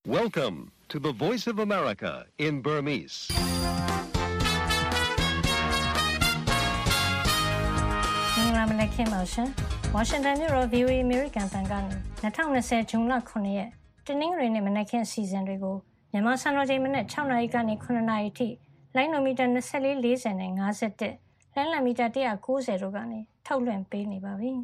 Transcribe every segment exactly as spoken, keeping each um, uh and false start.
Welcome to the Voice of America in Burmese. ။မင်္ဂလာမနက်ခင်းပါရှင်။ Washington မြို့တော် V O A American တန်ကနေ၂၀၂၀ဇွန်လခုနှစ်ရက်တနင်္ဂနွေနေ့မနက်ခင်းအစီအစဉ်တွေကိုမြန်မာစံတော်ချိန်မနက်၆နာရီကနေ၇နာရီအထိလိုင်းနိုမီတာ၂၄ ၄၀နဲ့၅၁လိုင်းလံမီတာ၁၉၀တို့ကနေထုတ်လွှင့်ပေးနေပါပြီ။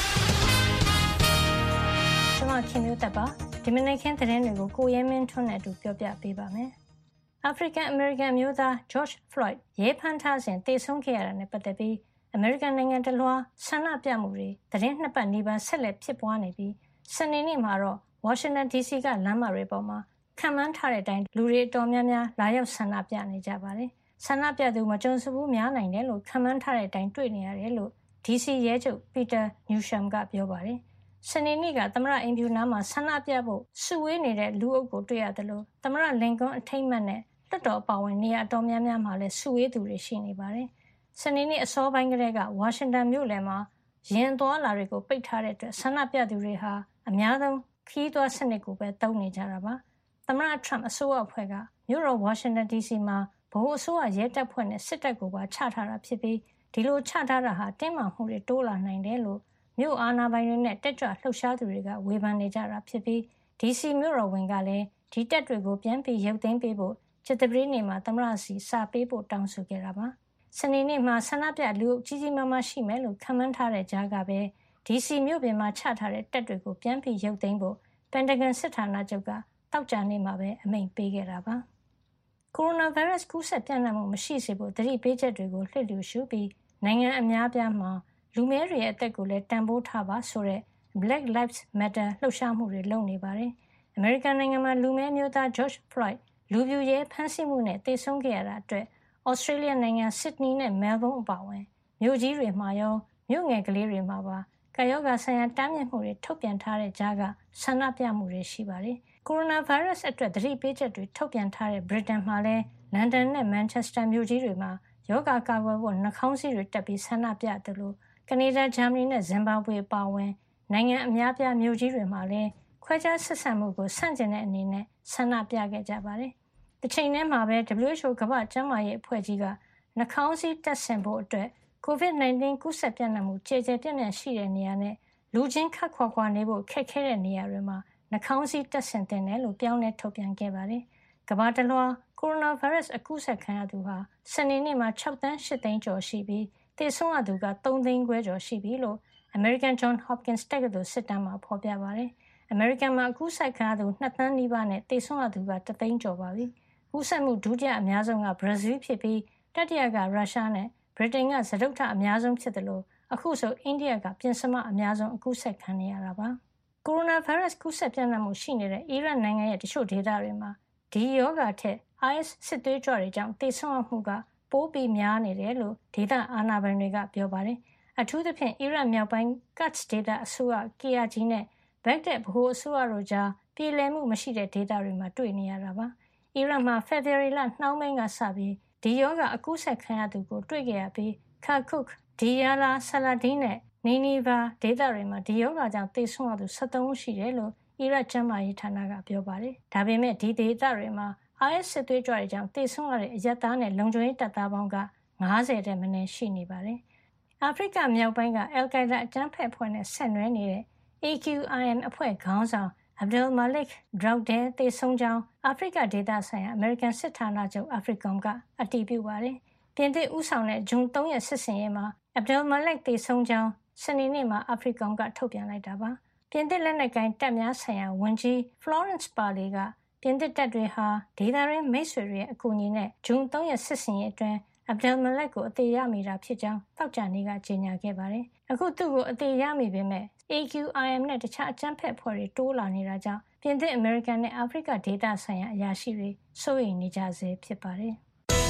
ကျွန်မခင်မျိုးသက်ပါဒီမနက်ခင်းသတင်းတွေကိုကိုရဲမင်းထွန်းနဲ့အတူပြောပြပေးပါမယ်။ African American မျိုးသား George Floyd ရဲဖမ်းထားစဉ်တေဆုံးခဲ့ရတာနဲ့ပတ်သက်ပြီးအမေရိကန်နိုင်ငံတလွှာဆန္ဒပြမှုတွေသတင်းနှစ်ပတ်နီးပါးဆက်လက်ဖြစ်ပွားနေပြီးစနေနေ့မှာတော့ Washington ဒီ စီ ကလမ်းမတွေပေါ်မှာခံမှန်းထားတဲ့အတိုင်းလူတွေအတော်များများလာရောက်ဆန္ဒပြနေကြပါတယ်။ဆန္ဒပြသူမကြုံစဘူးများနိုင်တယ်လို့ခံမှန်းထားတဲ့အတိုင်းတွေ့နေရတယ်လို့ ဒီ စီ ရဲချုပ် Peter Newsham ကပြောပါတယ်။စနေနေ့ကသမ္မတအိမ်ဖြူနားမှာဆန္ဒပြဖို့စုဝေးနေတဲ့လူအုပ်ကိုတွေ့ရတယ်လို့သမ္မတလင်ကွန်းအထိမ်းအမှတ်နဲ့လွှတ်တော်ပါဝင်နေရအတော်များများမှာလည်းစုဝေးသူတွေရှိနေပါတယ်။စနေနေ့အစောပိုင်းကတည်းကဝါရှင်တန်မြို့လယ်မှာရင်သွားလာတွေကိုပိတ်ထားတဲ့အတွက်ဆန္ဒပြသူတွေဟာအများဆုံးခီးသွွားစနစ်ကိုပဲသုံးနေကြတာပါ။သမ္မတထရမ့်အစိုးရအဖွဲ့ကမြို့တော်ဝါရှင်တန် ဒီ စီ မှာဗဟိုအစိုးရရဲတပ်ဖွဲ့နဲ့စစ်တပ်ကိုပါချထားတာဖြစ်ပြီးဒီလိုချထားတာဟာတင်းမာမှုတွေတိုးလာနိုင်တယ်လို့မြို့အာဏာပိုင်တွေနဲ့တက်ကြွလှုပ်ရှားသူတွေကဝေဖန်နေကြတာဖြစ်ပြီး ဒီ စီ မြို့တော်ဝန်ကလည်းဒီတပ်တွေကိုပြန်ပြီးရုပ်သိမ်းပေးဖို့ကျသပတေးနေ့မှာသမ္မတစီစာပေးဖို့တောင်းဆိုခဲ့တာပါ။စနေနေ့မှာဆန္ဒပြလူအုပ်ကြီးကြီးမားမားရှိမယ်လို့ခန့်မှန်းထားတဲ့ကြားကပဲ ဒီ စီ မြို့ပြင်မှာချထားတဲ့တပ်တွေကိုပြန်ပြီးရုပ်သိမ်းဖို့ပန်တဂန်စစ်ဌာနချုပ်ကတောက်ကြနေ့မှာပဲအမိန့်ပေးခဲ့တာပါ။ကိုရိုနာဗိုင်းရပ်စ်ကူးစက်ပြန့်နှံ့မှုမရှိစေဖို့သတိပေးချက်တွေကိုလှည့်လည်ရှုပြီးနိုင်ငံအများပြားမှာလူမဲတွေရဲ့အသက်ကိုလည်းတန်ဖိုးထားပါဆိုတဲ့ Black Lives Matter လှုပ်ရှားမှုတွေလုပ်နေပါတယ်။အမေရိကန်နိုင်ငံမှာလူမဲမျိုးသား George Floyd လူပြူရဲဖမ်းဆီးမှုနဲ့တေဆုံးခဲ့ရတာအတွက်ဩစတြေးလျနိုင်ငံဆစ်ဒနီနဲ့မဲလ်ဘုန်းအပါအဝင်မြို့ကြီးတွေမှာရောမြို့ငယ်ကလေးတွေမှာပါကာယောဂါဆိုင်ရာတားမြစ်မှုတွေထုတ်ပြန်ထားတဲ့ကြားကဆန္ဒပြမှုတွေရှိပါတယ်။ကိုရိုနာဗိုင်းရပ်စ်အတွက်သတိပေးချက်တွေထုတ်ပြန်ထားတဲ့ဗြိတိန်မှာလည်းလန်ဒန်နဲ့မန်ချက်စတာမြို့ကြီးတွေမှာယောဂါကာကွယ်ဖို့နှာခေါင်းစည်းတွေတက်ပြီးဆန္ဒပြသလိုကနေဒါဂျာမနီနဲ့ဇင်ဘာဘွေပါဝင်နိုင်ငံအများပြားမြို့ကြီးတွေမှာလည်းခွဲခြားဆက်ဆံမှုကိုဆန့်ကျင်တဲ့အနေနဲ့ဆန္ဒပြခဲ့ကြပါတယ်။တစ်ချိန်တည်းမှာပဲ W H O ကမ္ဘာ့ကျန်းမာရေးအဖွဲ့ကြီးကနှာခေါင်းစည်းတပ်ဆင်ဖို့အတွက် ကိုဗစ်၁၉ ကူးစက်ပြန့်နှံ့မှုကျယ်ကျယ်ပြန့်ပြန့်ရှိတဲ့နေရာနဲ့လူချင်းခပ်ခွာခွာနေဖို့ခက်ခဲတဲ့နေရာတွေမှာနှာခေါင်းစည်းတပ်ဆင်တင်တယ်လို့ပြောင်းလဲထုတ်ပြန်ခဲ့ပါတယ်။ကမ္ဘာတလွှာကိုရိုနာဗိုင်းရပ်စ်အကူးစက်ခံရသူဟာစနေနေ့မှာ၆သန်း၈သိန်းကျော်ရှိပြီးသေဆုံးရသူက၃သိန်းခွဲကျော်ရှိပြီလို့ American Johns Hopkins တက္ကသိုလ်စစ်တမ်းမှာဖော်ပြပါတယ်။ American မှာအကူးစက်ခံရသူ၂သန်းနီးပါးနဲ့သေဆုံးရသူက၁သိန်းကျော်ပါပြီ။ကူးစက်မှုဒုတိယအများဆုံးကဘရာဇီးဖြစ်ပြီးတတိယကရုရှားနဲ့ဗြိတိန်ကစတုတ္ထအများဆုံးဖြစ်တယ်လို့အခုဆိုအိန္ဒိယကပြင်စမအများဆုံးအကူးစက်ခံနေရတာပါ။ကိုရိုနာဗိုင်းရပ်စ်ကူးစက်ပြန့်နှံ့မှုရှိနေတဲ့အီရတ်နိုင်ငံရဲ့တချို့ဒေသတွေမှာဒီရောဂါထက် အိုင်အက်စ် စစ်သွေးကြွတွေကြောင့်သေဆုံးရမှုကပိုပြီးများနေတယ်လို့ဒေသအာဏာပိုင်တွေကပြောပါတယ်။အထူးသဖြင့်အီရတ်မြောက်ပိုင်းကတ်ဒေသအစိုးရကီယာဂျီနဲ့ဘက်ဒက်ဗဟိုအစိုးရတို့ကြားပြည်လည်မှုမရှိတဲ့ဒေသတွေမှာတွေ့နေရတာပါ။အီရတ်မှာဖေဖော်ဝါရီလနှောင်းပိုင်းကစပြီးဒီရောဂါအကူးစက်ခံရသူကိုတွေ့ခဲ့ရပြီးခါခုတ်ဒီယာလာဆလာဒီနဲ့နီနီဗာဒေသတွေမှာဒီရောဂါကြောင့်သေဆုံးရသူ၁၃ဦးရှိတယ်လို့အီရတ်ကျန်းမာရေးဌာနကပြောပါတယ်။ဒါပေမဲ့ဒီဒေသတွေမှာအိုင်အက်စ် စစ်သွေးကြွတွေကြောင့်သေဆုံးရတဲ့အရပ်သားနဲ့လုံခြုံရေးတပ်သားပေါင်းက၅၀ထက်မနည်းရှိနေပါတယ်။အာဖရိကမြောက်ပိုင်းကအယ်ကိုင်ဒါအကြမ်းဖက်အဖွဲ့နဲ့ဆက်နွယ်နေတဲ့ A Q I M အဖွဲ့ခေါင်းဆောင် Abdul Malik Droude သေဆုံးကြောင်းအာဖရိကဒေသဆိုင်ရာအမေရိကန်စစ်ဌာနချုပ် AFRICOM ကအတည်ပြုပါတယ်။ပြင်သစ်ဦးဆောင်တဲ့ဇွန်၃ရက်စစ်စင်ရေးမှာ Abdul Malik သေဆုံးကြောင်းစနေနေ့မှာ AFRICOM ကထုတ်ပြန်လိုက်တာပါ။ပြင်သစ်လက်နက်ကိုင်တပ်များဆိုင်ရာဝန်ကြီး Florence Parly ကပြင်သစ်တပ်တွေဟာဒေသရင်းမိတ်ဆွေတွေရဲ့အကူအညီနဲ့ဇွန်၃ရက်စစ်စင်ရေးအတွင်း Abdul Malik ကိုအသေးရမိတာဖြစ်ကြောင်းတောက်ကြနေ့ကကြေညာခဲ့ပါတယ်။အခုသူ့ကိုအသေးရမိပေမဲ့ A Q I M နဲ့တခြားအကြမ်းဖက်အဖွဲ့တွေတိုးလာနေတာကြောင့်ပြင်သစ်အမေရိကန်နဲ့အာဖရိကဒေသဆိုင်ရာအရာရှိတွေစိုးရိမ်နေကြဆဲဖြစ်ပါတယ်။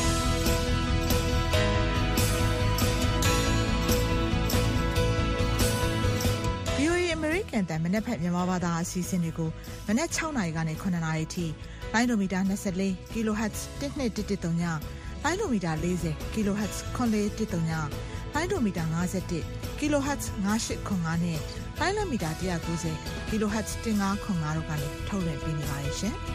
V O A American တန်မနက်ဖက်မြန်မာဘာသာအစီအစဉ်တွေကိုမနက်၆နာရီကနေ၇နာရီထိလိုင်းဒိုမီတာ၂၄ kHz တစ်နှစ်တစ်တစ်သုံးညလိုင်းဒိုမီတာ၄၀ kHz ခွန်လေးတစ်သုံးညလိုင်းဒိုမီတာ၅၁ kilohertz ငါး၈ခွန်ငါးနဲ့လိုင်းလမီတာ၁၉၀ kilohertz ၁၅ခွန်၅တို့ကနေထုတ်လွှင့်ပေးနေပါတယ်ရှင်။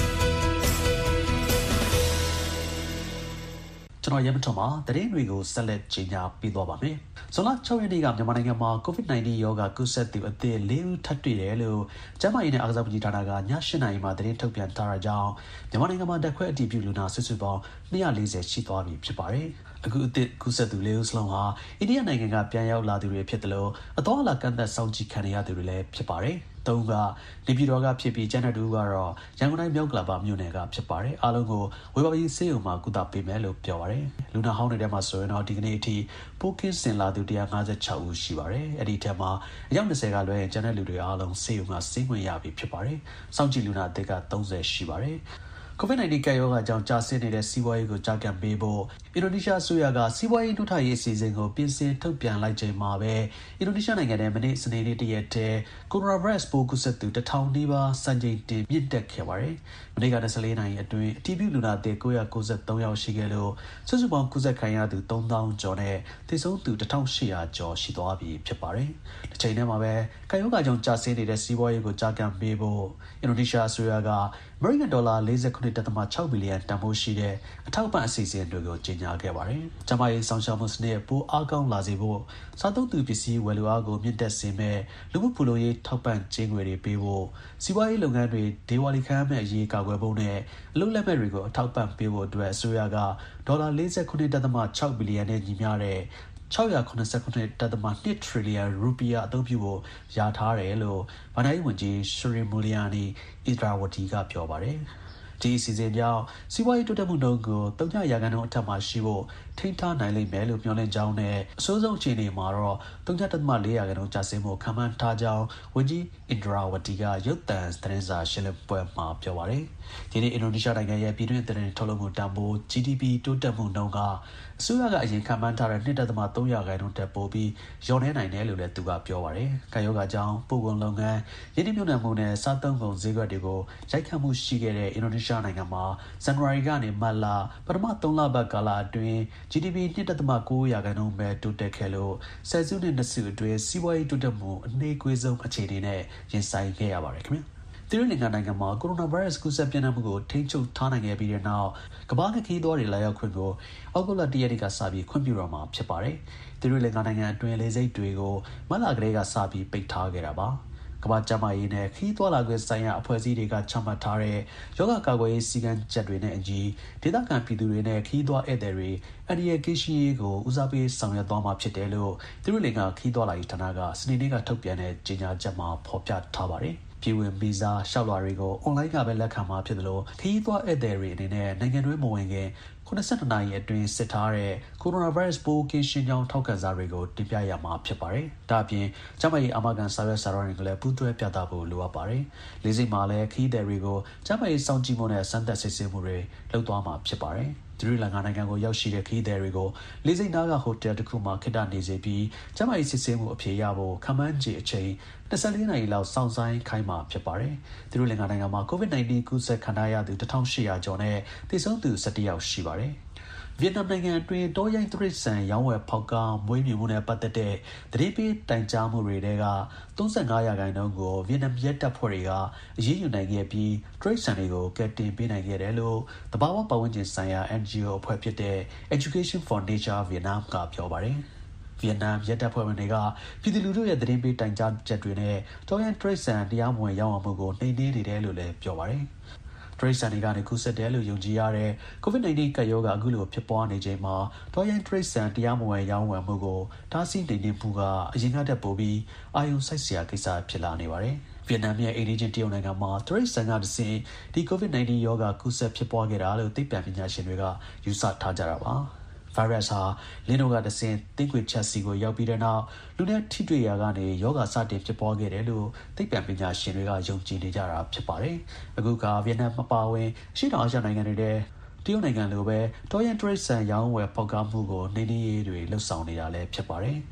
ကျွန်တော်ရဲမထွန်းမှာတရင်တွေကိုဆက်လက်ကြီးညာပေးသွားပါမယ်။ဇွန်လ၆ရက်နေ့ကမြန်မာနိုင်ငံမှာ ကိုဗစ်၁၉ ရောဂါကူးစက်သူအသစ်၄ဦးထပ်တွေ့တယ်လို့ကျန်းမာရေးနဲ့အားကစားဝန်ကြီးဌာနကည၈နာရီမှာတရင်ထုတ်ပြန်ထားတာကြောင့်မြန်မာနိုင်ငံမှာဓာတ်ခွဲအတည်ပြုလူနာစုစုပေါင်း၂၄၀ရှိသွားပြီဖြစ်ပါတယ်။အခုအသစ်ကူးစက်သူ၄ဦးစလုံးဟာအိန္ဒိယနိုင်ငံကပြန်ရောက်လာသူတွေဖြစ်တယ်လို့အသွားအလာကန့်သက်စောင့်ကြည့်ခံရသူတွေလည်းဖြစ်ပါတယ်။သုံးကနေပြည်တော်ကဖြစ်ပြီးကျန်တဲ့တူကတော့ရန်ကုန်တိုင်းမြောက်ကလာပါမြို့နယ်ကဖြစ်ပါတယ်အားလုံးကိုဝေဘာကြီးစေးုံမှာကုသပေးမယ်လို့ပြောပါတယ်လူနာဟောင်းတွေထဲမှာဆိုရင်တော့ဒီကနေ့အထိပိုးကင်းစင်လာသူ၁၅၆ဦးရှိပါတယ်အဲ့ဒီထဲမှာအယောက်၂၀ကလွဲရင်ကျန်တဲ့လူတွေအားလုံးစေးုံမှာစေးဝင်ရပြီဖြစ်ပါတယ်စောင့်ကြည့်လူနာအသစ်က၃၀ရှိပါတယ်ကိုဗစ်၁၉ ကပ်ရောဂါကြောင့်ကြာဆင်းနေတဲ့စီးပွားရေးကိုကြာကန်ပေးဖို့အင်ဒိုနီးရှားအစိုးရကစီးပွားရေးနှုတ်ထားရေးအစီအစဉ်ကိုပြင်ဆင်ထုတ်ပြန်လိုက်ချိန်မှာပဲအင်ဒိုနီးရှားနိုင်ငံထဲမနေ့စနေနေ့တရက်တည်းကိုရိုနာဗိုင်းရပ်စ်ပိုးကူးစက်သူတစ်ထောင်နီးပါးစံချိန်တင်မြင့်တက်ခဲ့ပါတယ်။မနေ့က၂၄နာရီအတွင်းအတည်ပြုလူနာသစ်၉၉၃ယောက်ရှိခဲ့လို့စုစုပေါင်းကူးစက်ခံရသူ၃သောင်းကျော်နဲ့သေဆုံးသူ၁၈၀၀ကျော်ရှိသွားပြီဖြစ်ပါတယ်။တစ်ချိန်တည်းမှာပဲကပ်ရောဂါကြောင့်ကြာဆင်းနေတဲ့စီးပွားရေးကိုကြာကန်ပေးဖို့အင်ဒိုနီးရှားအစိုးရကအမေရိကန်ဒေါ်လာ၄၉.၆ဘီလီယံတန်ဖိုးရှိတဲ့အထောက်အပံ့အစီအစဉ်တွေကိုကြေညာခဲ့ပါတယ်။ကျန်းမာရေးဆောင်ရှောက်မှုစနစ်ပိုအားကောင်းလာစေဖို့စားသုံးသူပစ္စည်းဝယ်လိုအားကိုမြင့်တက်စေမဲ့လူမှုဖူလုံရေးထောက်ပံ့ကြေးငွေတွေပေးဖို့စီးပွားရေးလုပ်ငန်းတွေဒေဝါလီခံရမဲ့အရေးကာကွယ်ဖို့နဲ့အလုပ်လက်မဲ့တွေကိုအထောက်ပံ့ပေးဖို့အတွက်အစိုးရကဒေါ်လာ၄၉.၆ဘီလီယံနဲ့ညီမျှတဲ့၆၇၇.၂ ထရီလီယံရူပီယာအသုံးပြုဖို့ရထားတယ်လို့ဗဏ္ဍာရေးဝန်ကြီးရှရီမူလီယာနီအစ်ဒရာဝတီကပြောပါတယ်ဒီအစီအစဉ်ကြောင့်စီးပွားရေးတိုးတက်မှုနှုန်းကို၃ရာခိုင်နှုန်းအထက်မှာရှိဖို့ထိန်းထားနိုင်လိမ့်မယ်လို့မျှော်လင့်ကြောင်းနဲ့အဆိုးဆုံးအခြေအနေမှာတော့၃.၄ရာခိုင်နှုန်းကျဆင်းဖို့ခန့်မှန်းထားကြောင်းဝန်ကြီးအင်ဒရာဝတီကရုပ်သံသတင်းစာရှင်းလင်းပွဲမှာပြောပါတယ်ဒီနေ့အင်ဒိုနီးရှားနိုင်ငံရဲ့ပြည်တွင်းသတင်းထုတ်လုပ်မှုတန်ဖိုး ဂျီဒီပီ တိုးတက်မှုနှုန်းကအစိုးရကအရင်ခန့်မှန်းထားတဲ့၂.၃ရာခိုင်နှုန်းတက်ပိုပြီးလျော့နေနိုင်တယ်လို့လည်းသူကပြောပါတယ်။ကာယောဂါကြောင့်ပို့ကုန်လုပ်ငန်းရင်းနှီးမြှုပ်နှံမှုနဲ့စားသုံးကုန်ဈေးကွက်တွေကိုရိုက်ခတ်မှုရှိခဲ့တဲ့အင်ဒိုနီးရှားနိုင်ငံမှာဇန်နဝါရီကနေမတ်လပထမ၃လပတ်ကာလအတွင်း ဂျီဒီပီ ၂.၉ရာခိုင်နှုန်းပဲတိုးတက်ခဲ့လို့ဆယ်စုနှစ်နှစ်စုအတွင်းစီးပွားရေးတိုးတက်မှုအနှေးကွေးဆုံးအခြေအနေနဲ့ရင်ဆိုင်ခဲ့ရပါတယ်ခင်ဗျာသီရိလင်္ကာနိုင်ငံမှာကိုရိုနာဗိုင်းရပ်စ်ကူးစက်ပြန့်နှံ့မှုကိုထိန်းချုပ်ထားနိုင်ခဲ့ပြီးတဲ့နောက်ကမ္ဘာ့ခရီးသွားတွေလာရောက်ခွင့်ကိုအောက်တိုဘာလ၁ရက်နေ့ကစပြီးခွင့်ပြုတော့မှာဖြစ်ပါတယ်။သီရိလင်္ကာနိုင်ငံအတွင်းလေဆိပ်တွေကိုမတ်လကလေးကစပြီးပိတ်ထားခဲ့တာပါ။ကမ္ဘာ့ကျန်းမာရေးနဲ့ခရီးသွားလာခွင့်ဆိုင်ရာအဖွဲ့အစည်းတွေကချမှတ်ထားတဲ့ရောဂါကာကွယ်ရေးစည်းကမ်းချက်တွေနဲ့အညီဒေသခံပြည်သူတွေနဲ့ခရီးသွားဧည့်သည်တွေအန္တရာယ်ကင်းရှင်းရေးကိုဦးစားပေးဆောင်ရွက်သွားမှာဖြစ်တယ်လို့သီရိလင်္ကာခရီးသွားလာရေးဌာနကစနေနေ့ကထုတ်ပြန်တဲ့ကြေညာချက်မှာဖော်ပြထားပါတယ်။ပြည်ဝင်ဗီဇာလျှောက်လွှာတွေကိုအွန်လိုင်းကပဲလက်ခံမှာဖြစ်တယ်လို့ခရီးသွားဧည့်သည်တွေအနေနဲ့နိုင်ငံတွင်းမဝင်ခင်ခုနစ်ဆယ့်နှစ်နာရီအတွင်းစစ်ထားတဲ့ကိုရိုနာဗိုင်းရပ်စ်ပိုးကင်းရှင်းကြောင်းထောက်ခံစာတွေကိုတင်ပြရမှာဖြစ်ပါတယ်။ဒါ့အပြင်ကျန်းမာရေးအာမခံစာရွက်စာတမ်းတွေကိုလည်းပူးတွဲပြသဖို့လိုအပ်ပါတယ်။လေးစိတ်မှာလည်းခရီးသည်တွေကိုကျန်းမာရေးစောင့်ကြည့်မှုနဲ့စမ်းသပ်စစ်ဆေးမှုတွေလုပ်သွားမှာဖြစ်ပါတယ်။သီရိလင်္ကာနိုင်ငံကိုရောက်ရှိတဲ့ခရီးသည်တွေကိုလေးစိတ်နားကဟိုတယ်တစ်ခုမှာခေတ္တနေစေပြီးကျန်းမာရေးစစ်ဆေးမှုအဖြေရဖို့ခန့်မှန်းခြေအချိန်၂၄နာရီလောက်စောင့်ဆိုင်းခိုင်းမှာဖြစ်ပါတယ်။သီရိလင်္ကာနိုင်ငံမှာကိုဗစ်၁၉ကူးစက်ခံထားရသူ၁၈၀၀ကျော်နဲ့သေဆုံးသူ၁၁ယောက်ရှိပါတယ်။ဗီယက်နမ်နိုင်ငံအတွင်းတောရိုင်းတိရစ္ဆာန်ရောင်းဝယ်ဖောက်ကားမွေးမြူမှုနဲ့ပတ်သက်တဲ့သတင်းပေးတိုင်ကြားမှုတွေထဲက၃၅ရာခိုင်နှုန်းကိုဗီယက်နမ်ရဲတပ်ဖွဲ့တွေကအရေးယူနိုင်ခဲ့ပြီးတိရစ္ဆာန်တွေကိုကယ်တင်ပေးနိုင်ခဲ့တယ်လို့သဘာဝပတ်ဝန်းကျင်ဆိုင်ရာ အန်ဂျီအို အဖွဲ့ဖြစ်တဲ့ Education for Nature Vietnam ကပြောပါတယ်။ဗီယက်နမ်ရဲတပ်ဖွဲ့ဝင်တွေကပြည်သူလူထုရဲ့သတင်းပေးတိုင်ကြားချက်တွေနဲ့တောရိုင်းတိရစ္ဆာန်တရားမဝင်ရောင်းဝယ်မှုကိုနှိမ်နင်းနေတယ်လို့လည်းပြောပါတယ်။တရိတ်ဆန်တွေကနေကူးစက်တယ်လို့ယုံကြည်ရတဲ့ကိုဗစ်၁၉ကပ်ရောဂါအခုလိုဖြစ်ပွားနေချိန်မှာတောရိုင်းတရိတ်ဆန်တရားမဝင်ရောင်းဝယ်မှုကိုတားဆီးနေနေမှုကအရင်ကတည်းကပိုပြီးအာရုံစိုက်စရာကိစ္စဖြစ်လာနေပါတယ်။ဗီယက်နမ်ရဲ့အိမ်နီးချင်းတရုတ်နိုင်ငံမှာတရိတ်ဆန်ကတဆင့်ဒီကိုဗစ်၁၉ရောဂါကူးစက်ဖြစ်ပွားခဲ့တာလို့သိပ္ပံပညာရှင်တွေကယူဆထားကြတာပါ။ဗိုင်းရပ်စ်ဟာလင်းတို့ကတဆင့်သင်္ကွေချက်စီကိုရောက်ပြီးတဲ့နောက်လူနဲ့ထိတွေ့ရာကနေရောဂါစတင်ဖြစ်ပွားခဲ့တယ်လို့သိပ္ပံပညာရှင်တွေကယုံကြည်နေကြတာဖြစ်ပါတယ်။အခုကဗီယက်နမ်မပါဝင်အရှေ့တောင်အာရှနိုင်ငံတွေတဲ့တရုတ်နိုင်ငံလိုပဲတောရန်တရိတ်ဆန်ရောင်းဝယ်ပေါက်ကားမှုကိုနှိမ့်နှင်းရေးတွေလှုပ်ဆောင်နေတာလည်းဖြစ်ပါတယ်။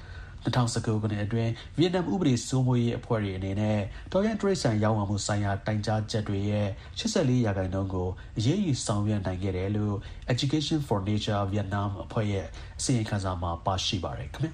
twenty nineteen ခုနှစ်အတွင်းဗီယက်နမ်ဥပဒေစိုးမိုးရေးအဖွဲ့တွေအနေနဲ့တော်ရင်တရိတ်ဆန်ရောင်းဝယ်မှုဆိုင်ရာတိုင်ကြားချက်တွေရဲ့eighty-fourရာခိုင်နှုန်းကိုအရေးယူဆောင်ရွက်နိုင်ခဲ့တယ်လို့ Education for Nature Vietnam အဖွဲ့ရဲ့အစီရင်ခံစာမှာပါရှိပါတယ်ခင်ဗျာ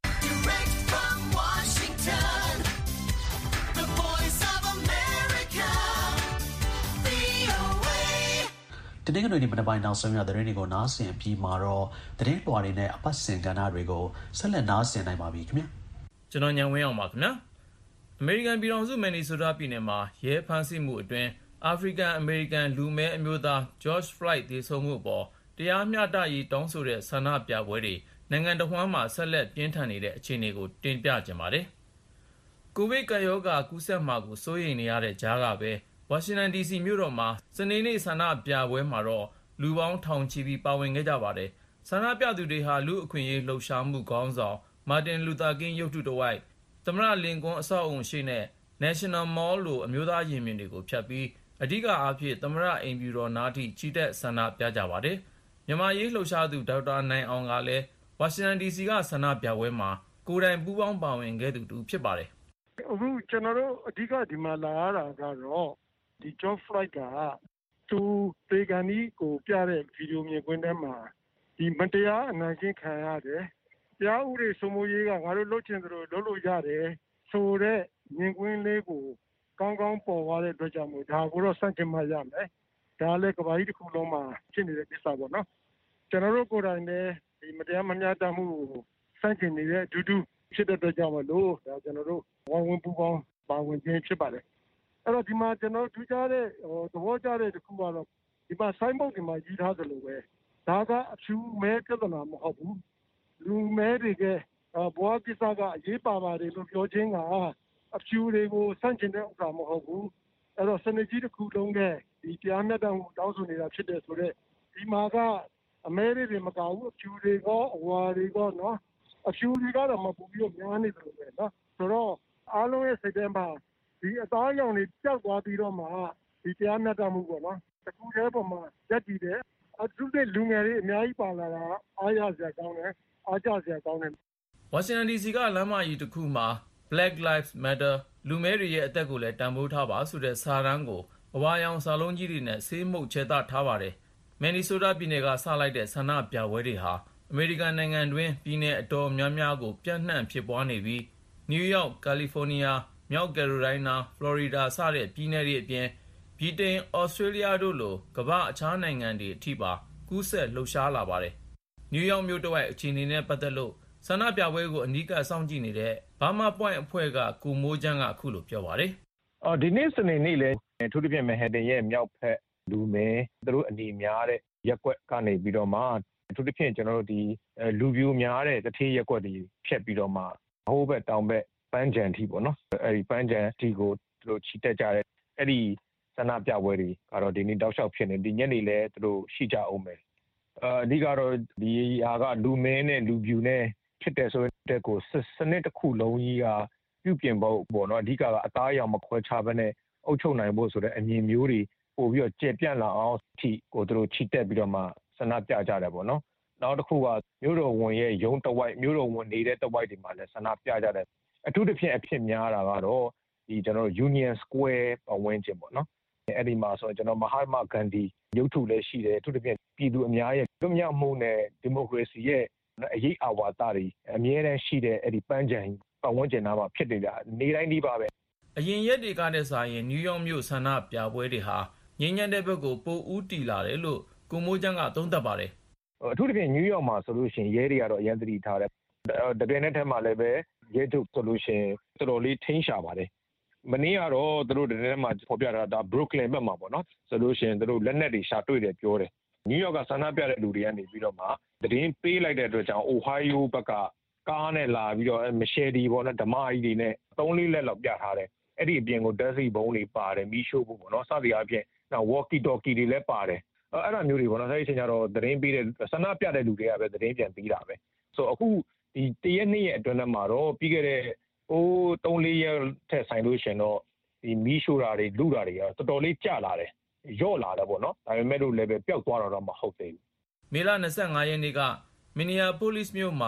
တနင်္ဂနွေနေ့မနက်ပိုင်းနောက်ဆုံးရသတင်းတွေကိုနားဆင်ပြီးမှာတော့သတင်းလွှာတွေနဲ့အပတ်စဉ်ကဏ္ဍတွေကိုဆက်လက်နားဆင်နိုင်ပါပြီခင်ဗျာကျွန်တော်ညံဝင်းအောင်ပါခင်ဗျာအမေရိကန်ပြည်ထောင်စုမန်နီဆိုတာပြည်နယ်မှာရဲဖမ်းဆီးမှုအတွင်းအာဖရိကန်အမေရိကန်လူမည်းအမျိုးသား George Floyd သေဆုံးမှုပေါ်တရားမျှတရေးတောင်းဆိုတဲ့ဆန္ဒပြပွဲတွေနိုင်ငံတော်ဝန်မှဆက်လက်ပြင်းထန်နေတဲ့အခြေအနေကိုတင်ပြကြပါမယ်ကိုဗစ်ကပ်ရောဂါကူးစက်မှာကိုစိုးရိမ်နေရတဲ့ကြားကပဲဝါရှင်တန် ဒီ စီ မြို့တော်မှာစနေနေ့ဆန္ဒပြပွဲမှာတော့လူပေါင်းထောင်ချီပြီးပါဝင်ခဲ့ကြပါတယ်။ဆန္ဒပြသူတွေဟာလူအခွင့်အရေးလှုပ်ရှားမှုခေါင်းဆောင်မာတင်လူသာကင်းရုပ်ထုတစ်ဝိုက်သမ္မတလင်ကွန်းအဆောက်အုံရှိနဲ့ National Mall လိုအမျိုးသားရင်ပြင်တွေကိုဖြတ်ပြီးအဓိကအားဖြင့်သမ္မတအိမ်ဖြူတော်နားထိချီတက်ဆန္ဒပြကြပါတယ်။မြန်မာရေးလှုပ်ရှားသူဒေါက်တာနိုင်အောင်ကလည်းဝါရှင်တန် ဒီ စီ ကဆန္ဒပြပွဲမှာကိုယ်တိုင်ပူးပေါင်းပါဝင်ခဲ့သူတူဖြစ်ပါတယ်။အခုကျွန်တော်တို့အဓိကဒီမှာလာရတာကတော့ဒီ George Floyd ကသူပေကန်ဒီကိုပြတဲ့ဗီဒီယိုမြင်ကွင်းထဲမှာဒီမတရားအနိုင်ကျင့်ခံရတယ်။တရားဥပဒေစိုးမိုးရေးကငါတို့လုပ်ချင်သလိုလုပ်လို့ရတယ်ဆိုတဲ့မြင်ကွင်းလေးကိုကောင်းကောင်းပေါ်သွားတဲ့အတွက်ကြောင့်မို့ဒါကိုတော့စန့်ကျင်မှရမယ်။ဒါလည်းကမ္ဘာကြီးတစ်ခုလုံးမှာဖြစ်နေတဲ့ကိစ္စပေါ့နော်။ကျွန်တော်တို့ကိုယ်တိုင်လည်းဒီမတရားမမျှတမှုကိုစန့်ကျင်နေတဲ့အတူတူဖြစ်တဲ့အတွက်ကြောင့်မလို့ဒါကျွန်တော်တို့ဝိုင်းဝန်းပူးပေါင်းပါဝင်ခြင်းဖြစ်ပါတယ်အဲ့တော့ဒီမှာကျွန်တော်ထူးခြားတဲ့ဟိုသဘောကျတဲ့တစ်ခုကတော့ဒီမှာဆိုင်းဘုတ်ဒီမှာရေးထားသလိုပဲဒါကအဖြူမဲပြဿနာမဟုတ်ဘူးလူမဲတွေကဘဝကိစ္စကအရေးပါပါတယ်လို့ပြောခြင်းကအဖြူတွေကိုစန့်ကျင်တဲ့ဥစ္စာမဟုတ်ဘူးအဲ့တော့စနစ်ကြီးတစ်ခုလုံးနဲ့ဒီတရားမျှတမှုတောင်းဆိုနေတာဖြစ်တဲ့ဆိုတော့ဒီမှာကအမဲတွေမကဘူးအဖြူတွေကောအဝါတွေကောနော်အဖြူတွေကတော့မပူပြီးတော့များနေတယ်လို့ပဲနော်ဆိုတော့အားလုံးရဲ့စိတ်ထဲမှာဒီအသားရောင်တွေကြောက်သွားပြီးတော့မှဒီတရားမျှတမှုပေါ့နော်တခုတည်းပေါ်မှာရက်တည်တယ်အထူးသဖြင့်လူငယ်တွေအများကြီးပါလာတာအားရစရာကောင်းတယ်အားကျစရာကောင်းတယ်ဝါရှင်တန် ဒီ စီ ကလမ်းမကြီးတစ်ခုမှာ Black Lives Matter လူမဲတွေရဲ့အသက်ကိုလည်းတန်ဖိုးထားပါဆိုတဲ့စာတမ်းကိုအဝါရောင်စာလုံးကြီးတွေနဲ့ဆေးမှုတ်ချဲသထားပါတယ်မန်နီဆိုတာပြည်နယ်ကစလိုက်တဲ့ဆန္ဒပြပွဲတွေဟာအမေရိကန်နိုင်ငံတွင်းပြည်နယ်အတော်များများကိုပြန့်နှံ့ဖြစ်ပွားနေပြီးနယူးယောက်၊ကယ်လီဖိုးနီးယား၊မြောက်ကယ်ရိုလိုင်းနား၊ဖလော်ရီဒါစတဲ့ပြည်နယ်တွေအပြင်ဗြိတိန်၊ဩစတြေးလျတို့လိုကမ္ဘာအခြားနိုင်ငံတွေအထိပါကူးစက်လှုပ်ရှားလာပါတယ်။နယူးယောက်မြို့တစ်ဝိုက်အခြေအနေနဲ့ပတ်သက်လို့ဆန္ဒပြပွဲကိုအနီးကပ်စောင့်ကြည့်နေတဲ့ Burma Point အဖွဲ့ကကိုမိုးချမ်းကအခုလိုပြောပါတယ်။အော်ဒီနေ့စနေနေ့လဲအထူးသဖြင့်မန်ဟက်တန်ရဲ့မြောက်ဘက်လူမဲသူတို့အနေများတဲ့ရက်ကွက်ကနေပြီးတော့မှအထူးသဖြင့်ကျွန်တော်တို့ဒီလူပြူများတဲ့တထေးရက်ကွက်တွေဖြတ်ပြီးတော့မှဟိုးဘက်တောင်ဘက်ပန်းချံထီပေါ့နော်အဲဒီပန်းချံထီကိုသူတို့ခြိတက်ကြတဲ့အဲ့ဒီဆန္ဒပြပွဲတွေကတော့ဒီနေ့တောက်လျှောက်ဖြစ်နေဒီညနေလဲသူတို့ရှိကြအောင်မယ်အဓိကတော့ဒီဟာကလူမဲနဲ့လူပြူနဲ့ဖြစ်တဲ့ဆိုတဲ့ကိုစနစ်တစ်ခုလုံးကြီးကပြုပြင်ဖို့ပေါ့နော်အဓိကကအသားအရောင်မခွဲခြားဘဲနဲ့အုပ်ချုပ်နိုင်ဖို့ဆိုတဲ့အမြင်မျိုးတွေပို့ပြီးတော့ကျေပြန့်လာအောင်အထိကိုသူတို့ခြိတက်ပြီးတော့မှဆန္ဒပြကြတယ်ပေါ့နော်နောက်တစ်ခုကမြို့တော်ဝန်ရဲ့ရုံးတဝိုက်မြို့တော်ဝန်နေတဲ့တဝိုက်ဒီမှာလည်းဆန္ဒပြကြတယ်အထူးသဖြင့်အဖြစ်များတာကတော့ဒီကျွန်တော်တို့ Union Square ပတ်ဝန်းကျင်ပေါ့နော်အဲ့ဒီမှာဆိုကျွန်တော်မဟာမဂန္ဒီရုပ်ထုလည်းရှိတယ်အထူးသဖြင့်ပြည်သူအများရဲ့လွတ်မြောက်မှုနဲ့ဒီမိုကရေစီရဲ့အရေးအဝါဒတွေအမြဲတမ်းရှိတဲ့အဲ့ဒီပန်းချံပတ်ဝန်းကျင်သားမှာဖြစ်နေတာနေတိုင်းဒီပါပဲအရင်ရက်တွေကတည်းကရင်နယူးယောက်မြို့ဆန္ဒပြပွဲတွေဟာငြိမ်းချမ်းတဲ့ဘက်ကိုပိုဦးတည်လာတယ်လို့ကိုမိုးချမ်းကသုံးသပ်ပါတယ်အထူးသဖြင့်နယူးယောက်မှာဆိုလို့ရှိရင်ရဲတွေကတော့အရင်သတိထားတယ်တကယ်နဲ့ထဲမှာလည်းပဲရဲတို့ဆိုလို့ရှိရင်တော်တော်လေးထိန်းရှာပါတယ်မနေ့ကတော့သူတို့တကယ်မှဖော်ပြတာဒါ Brooklyn ဘက်မှာပေါ့နော်ဆိုလို့ရှိရင်သူတို့လက်နက်တွေရှာတွေ့တယ်ပြောတယ်နယူးယောက်ကဆန္ဒပြတဲ့လူတွေကနေပြီးတော့မှသတင်းပေးလိုက်တဲ့အတွက်ကြောင့် Ohio ဘက်ကကားနဲ့လာပြီးတော့မရှယ်ဒီပေါ့နော်ဓမ္မကြီးတွေနဲ့သုံးလေးလက်လောက်ပြထားတယ်အဲ့ဒီအပြင်ကိုဓာတ်ဆီဘုံတွေပါတယ်မီးရှို့ဖို့ပေါ့နော်စသည်အားဖြင့်နောက် walkie talkie တွေလည်းပါတယ်အဲ့ဒါမျိုးတွေပေါ့နော်အဲ့ဒီအချိန်ကျတော့သတင်းပေးတဲ့ဆန္ဒပြတဲ့လူတွေကပဲသတင်းပြန်ပေးတာပဲဆိုအခုဒီတရက်နေ့ရဲ့အတွင်းမှာတော့ပြီးခဲ့တဲ့ဟိုသုံးလေးရက်ထက်ဆိုင်လို့ရှင်တော့ဒီမီးရှို့တာတွေလူတာတွေကတော်တော်လေးကျလာတယ်ရော့လာတယ်ပေါ့နော်ဒါပေမဲ့လို့လည်းပဲပျောက်သွားတော့မဟုတ်သေးဘူးမေလ၂၅ရက်နေ့ကမင်နီယာပိုလိစ်မြို့မှာ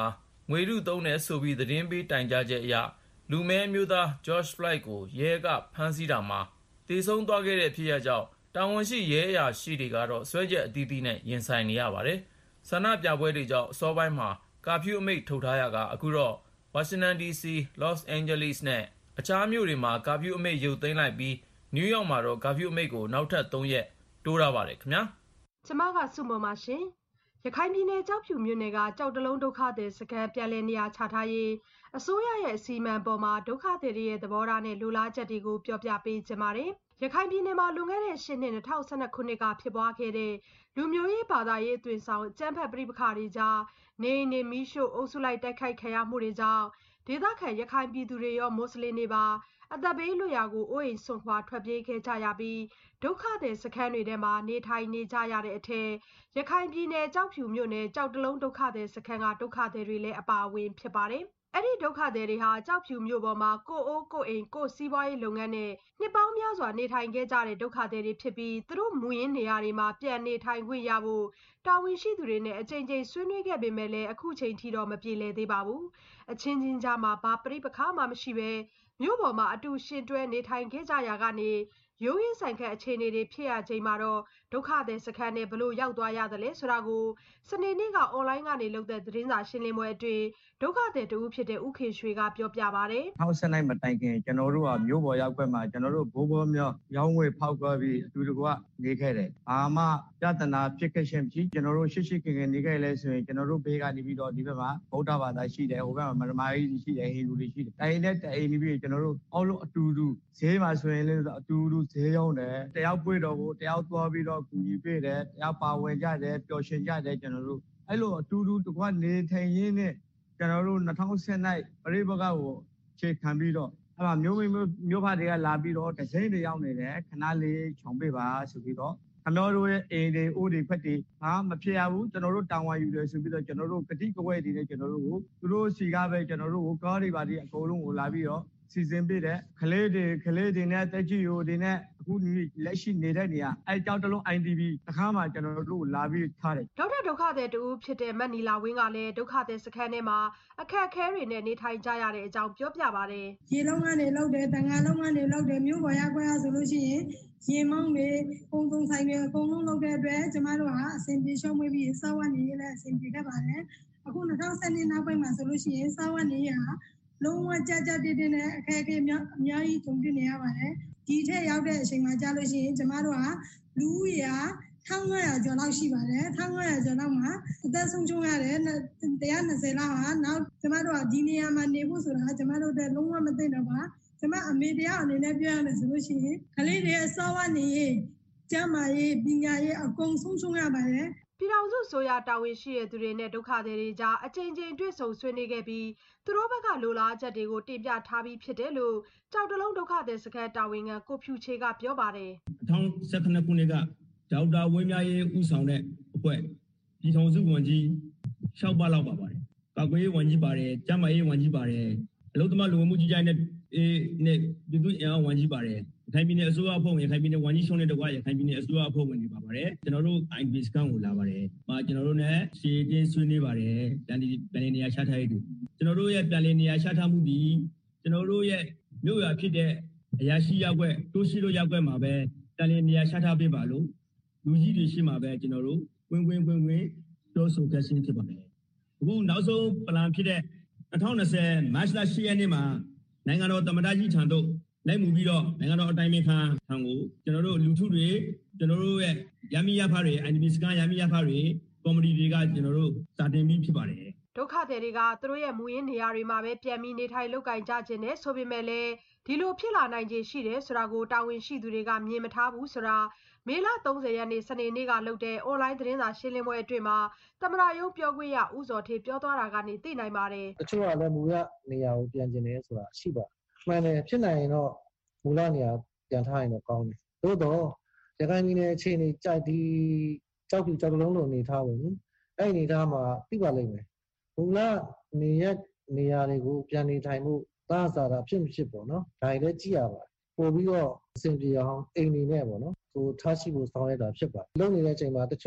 ငွေတုသုံးတယ်ဆိုပြီးသတင်းပေးတိုင်ကြားချက်အရလူမည်းအမျိုးသား George Floyd ကိုရဲကဖမ်းဆီးတာမှာသေဆုံးသွားခဲ့တဲ့ဖြစ်ရပ်ကြောင့်တာဝန်ရှိရဲအရာရှိတွေကတော့စွဲချက်အသီးသီးနဲ့ရင်ဆိုင်နေရပါတယ်။ဆန္ဒပြပွဲတွေကြောင့်အစောပိုင်းမှာကာဖျူးအမိန့်ထုတ်ထားရကအခုတော့ဝါရှင်တန် ဒီ စီ လော့စ်အိန်ဂျလိစ်နဲ့အခြားမြို့တွေမှာကာဖျူးအမိန့်ရုပ်သိမ်းလိုက်ပြီးနယူးယောက်မှာတော့ကာဖျူးအမိန့်ကိုနောက်ထပ်သုံးရက်တိုးထားပါတယ်ခင်ဗျာ။ကျမကစုမော်ပါရှင်။ရခိုင်ပြည်နယ်ကြောက်ဖြူမြို့နယ်ကကြောက်တလုံးဒုက္ခသည်စခန်းပြန်လည်နေရာချထားရေးအစိုးရရဲ့အစီအမံပေါ်မှာဒုက္ခသည်တွေရဲ့သဘောထားနဲ့လူလားချက်တွေကိုပြောပြပေးချင်ပါတယ်။ရခိုင်ပြည်နယ်မှာလွန်ခဲ့တဲ့ရှစ်နှစ်၂၀၁၂ခုနှစ်ကဖြစ်ပွားခဲ့တဲ့လူမျိုးရေးဘာသာရေးအသွင်ဆောင်အကြမ်းဖက်ပဋိပက္ခတွေကြားနေနေမီရှို့အုပ်စုလိုက်တိုက်ခိုက်ခံရမှုတွေကြောင့်ဒေသခံရခိုင်ပြည်သူတွေရောမွတ်စလင်တွေပါအသက်ဘေးလွတ်ရာကိုအိုးအိမ်စွန့်ခွာထွက်ပြေးခဲ့ကြရပြီးဒုက္ခသည်စခန်းတွေထဲမှာနေထိုင်နေကြရတဲ့အထက်ရခိုင်ပြည်နယ်ကြောက်ဖြူမြို့နယ်ကြောက်တလုံးဒုက္ခသည်စခန်းကဒုက္ခသည်တွေလည်းအပါအဝင်ဖြစ်ပါတယ်။အဲ့ဒီဒုက္ခသည်တွေဟာကြောက်ဖြူမြို့ပေါ်မှာကိုအိုးကိုအိမ်ကိုစီးပွားရေးလုပ်ငန်းနဲ့နှစ်ပေါင်းများစွာနေထိုင်ခဲ့ကြတဲ့ဒုက္ခသည်တွေဖြစ်ပြီးသူတို့မူရင်းနေရာတွေမှာပြန်နေထိုင်ခွင့်ရဖို့တာဝန်ရှိသူတွေနဲ့အကြိမ်ကြိမ်ဆွေးနွေးခဲ့ပေမဲ့လည်းအခုချိန်ထိတော့မပြေလည်သေးပါဘူး။အချင်းချင်းကြားမှာဘာပြိပခါမှမရှိပဲမြို့ပေါ်မှာအတူရှင်တွဲနေထိုင်ခဲ့ကြရာကနေရိုးရင်းဆိုင်ခတ်အခြေအနေတွေဖြစ်ရချိန်မှာတော့ဒုက္ခသည်စခန်းနဲ့ဘလို့ရောက်သွားရတယ်လဲဆိုတာကိုစနေနေ့ကအွန်လိုင်းကနေလုပ်တဲ့သတင်းစာရှင်းလင်းပွဲအတွင်းဒုက္ခသည်တူဖြစ်တဲ့ဦးခေရွှေကပြောပြပါတယ်။ဟောက်ဆက်နိုင်မတိုင်ခင်ကျွန်တော်တို့ကမြို့ပေါ်ရောက်ခွင့်မှာကျွန်တော်တို့ဘိုးဘိုးမျိုးရောင်းဝယ်ဖောက်ကွဲပြီးအတူတကွနေခဲ့တယ်။အာမပြဿနာဖြစ်ခဲ့ရှင်ဖြစ်ကျွန်တော်တို့ရှိရှိခင်ခင်နေခဲ့လဲဆိုရင်ကျွန်တော်တို့ဘေးကနေပြီးတော့ဒီဘက်မှာဗုဒ္ဓဘာသာရှိတယ်ဟိုဘက်မှာမရမာကြီးရှိတယ်ဟိန္ဒူတွေရှိတယ်။တိုင်းနဲ့တိုင်နေပြီးကျွန်တော်တို့အောက်လို့အတူတူဈေးမှာဆိုရင်လည်းအတူတူဈေးရောက်တယ်တယောက်ပွေတော့ကိုတယောက်သွားပြီးတော့ကူညီပေးတယ်တယောက်ပါဝင်ကြတယ်ပျော်ရွှင်ကြတယ်ကျွန်တော်တို့အဲ့လိုအတူတူတကွနေထိုင်ရင်းနဲ့ကျွန်တော်တို့၂၀၁၀နိုင်ပရိပကကိုခြေခံပြီးတော့အဲ့မှာမျိုးမျိုးမျိုးဖားတွေကလာပြီးတော့တစိမ့်တွေရောက်နေတယ်ခဏလေးခြုံပေးပါဆိုပြီးတော့ခင်ဗျားတို့ရဲ့အိမ်တွေအိုးတွေဖက်တွေဟာမဖြစ်ရဘူးကျွန်တော်တို့တောင်းဝါယူတယ်ဆိုပြီးတော့ကျွန်တော်တို့ကတိကဝဲတွေနဲ့ကျွန်တော်တို့ကိုသူတို့စီကားပဲကျွန်တော်တို့ကိုကားတွေပါဒီအကုန်လုံးကိုလာပြီးတော့စီစဉ်ပေးတယ်ခလေးတွေကလေးတွေနဲ့တက်ကြီးရိုတွေနဲ့အခုလက်ရှိနေတဲ့နေရာအဲကြောက်တလုံး အိုင် ဒီ ဘီ တခါမှကျွန်တော်တို့လာပြီးထားတယ်ဒေါက်တာဒုက္ခသည်တူဖြစ်တဲ့မတ်နီလာဝင်းကလည်းဒုက္ခသည်စခန်းထဲမှာအခက်အခဲတွေနဲ့နေထိုင်ကြရတဲ့အကြောင်းပြောပြပါတယ်ရေလုံးကနေလောက်တယ်တန်ငါလုံးကနေလောက်တယ်မြို့ပေါ်ရောက်ခွင့်ရဆိုလို့ရှိရင်ရေမောင်းတွေပုံပုံဆိုင်တွေအကုန်လုံးလောက်တဲ့အတွက်ကျမတို့ဟာအဆင်ပြေရှုံးမွေးပြီးစောဝတ်နေရလည်းအဆင်ပြေတတ်ပါတယ်အခု၂၀၁၂နောက်ပိုင်းမှာဆိုလို့ရှိရင်စောဝတ်နေရလုံးဝကြကြတည်တည်နဲ့အခက်အခဲအများကြီးကြုံတွေ့နေရပါတယ်ဒီထက်ရောက်တဲ့အချိန်မှာကြာလို့ရှိရင်ကျမတို့ဟာလူဦးရေဟာ၁၅၀၀ကျော်လောက်ရှိပါတယ်၁၅၀၀ကျော်လောက်မှာအသက်ဆုံးရှုံးရတယ်၁၂၀လောက်ဟာနောက်ကျမတို့ကဒီနေရာမှာနေဖို့ဆိုတာကျမတို့တဲ့လုံးဝမသိတော့ပါကျမအမေတရားအနေနဲ့ပြောရမယ်ဆိုလို့ရှိရင်ကလေးတွေအစောဝနေရေးကျန်းမာရေးပညာရေးအကုန်ဆုံးရှုံးရပါတယ်ပြည်ထောင်စုဆိုရတာဝန်ရှိတဲ့သူတွေနဲ့ဒုက္ခသည်တွေကြားအကြိမ်ကြိမ်တွေ့ဆုံဆွေးနွေးခဲ့ပြီးသူတို့ဘက်ကလိုလားချက်တွေကိုတင်ပြထားပြီးဖြစ်တယ်လို့ကြောက်တလုံးဒုက္ခသည်စခန်းတာဝန်ခံကိုဖြူချေကပြောပါတယ်၂၀၁၇ခုနှစ်ကဒေါက်တာဝင်းမြရေးဦးဆောင်တဲ့အဖွဲ့ပြည်ထောင်စုဝန်ကြီး၆ပါးလောက်ပါပါတယ်ကာကွယ်ရေးဝန်ကြီးပါတယ်ကျန်းမာရေးဝန်ကြီးပါတယ်အလုပ်သမားလူဝင်မှုကြီးကြပ်ရေးနဲ့နဲ့ပြည်သူ့အင်အားဝန်ကြီးပါတယ်ရခိုင်ပြည်နယ်အစိုးရအဖွဲ့ဝင်ရခိုင်ပြည်နယ်ဝန်ကြီးချုပ်နဲ့တကွရခိုင်ပြည်နယ်အစိုးရအဖွဲ့ဝင်တွေပါပါတယ်ကျွန်တော်တို့ အိုင် ဘီ စကန်ကိုလာပါတယ်။မှာကျွန်တော်တို့ ਨੇ ရှေ့တင်းဆွေးနွေးပါတယ်ပြန်ပြန်လည်နေရာချထားရေးတို့ကျွန်တော်တို့ရဲ့ပြန်လည်နေရာချထားမှုဒီကျွန်တော်တို့ရဲ့မြို့ရွာဖြစ်တဲ့အရာရှိရောက်ွက်တိုးရှိလို့ရောက်ွက်မှာပဲပြန်လည်နေရာချထားပေးပါလို့လူကြီးတွေရှိမှာပဲကျွန်တော်တို့ဝင်ဝင်ဝင်ဝင်ပြောဆိုခဲ့ခြင်းဖြစ်ပါတယ်။အခုနောက်ဆုံးပလန်ဖြစ်တဲ့၂၀၂၀မတ်လ၈ရက်နေ့မှာနိုင်ငံတော်သမ္မတကြီးထံသို့လိုက်မှုပြီးတော့နိုင်ငံတော်အတိုင်ပင်ခံထံကိုကျွန်တော်တို့လူထုတွေကျွန်တော်တို့ရဲ့ရမီရဖတွေ အိုင် ဒီ ဘီ စကန်ရမီရဖတွေကော်မတီတွေကကျွန်တော်တို့စာတင်ပြီးဖြစ်ပါတယ်ဒုက္ခသည်တွေကသူတို့ရဲ့မူရင်းနေရာတွေမှာပဲပြန်ပြီးနေထိုင်လုပ်ကင်ကြခြင်းနဲ့ဆိုပေမဲ့လည်းဒီလိုဖြစ်လာနိုင်ခြေရှိတယ်ဆိုတာကိုတာဝန်ရှိသူတွေကမြင်မထားဘူးဆိုတာမေလ၃၀ရက်နေ့စနေနေ့ကလုပ်တဲ့အွန်လိုင်းသတင်းစာရှင်းလင်းပွဲအတွင်းမှာသမ္မတရုံးပြောခွင့်ရဦးဇော်ဌေးပြောသွားတာကနေသိနိုင်ပါတယ်တချို့ကလည်းမူရနေရာကိုပြန်ကျင်တယ်ဆိုတာရှိပါမှန်တယ်ဖြစ်နိုင်ရင်တော့မူလနေရာပြန်ထားရင်တော့ကောင်းတယ်သို့တော့ရခိုင်ပြည်နယ်အခြေအနေကြိုက်ဒီကြောက်ပြီးကြောက်လုံးလုံးနေထားဘူးအဲ့ဒီနေထားမှာသိပါလိမ့်မယ်မူလနေရနေရာတွေကိုပြန်နေထိုင်မှုသာသာတာဖြစ်မဖြစ်ပေါ့နော်ဒါတွေလည်းကြည့်ရပါတယ်ပို့ပြီးတော့အဆင်ပြေအောင်အိမ်နေနဲ့ပေါ့နော်ကိုထားရှိဖို့ဆောင်ရတာဖြစ်ပါလုံနေတဲ့အချိန်မှာတချို့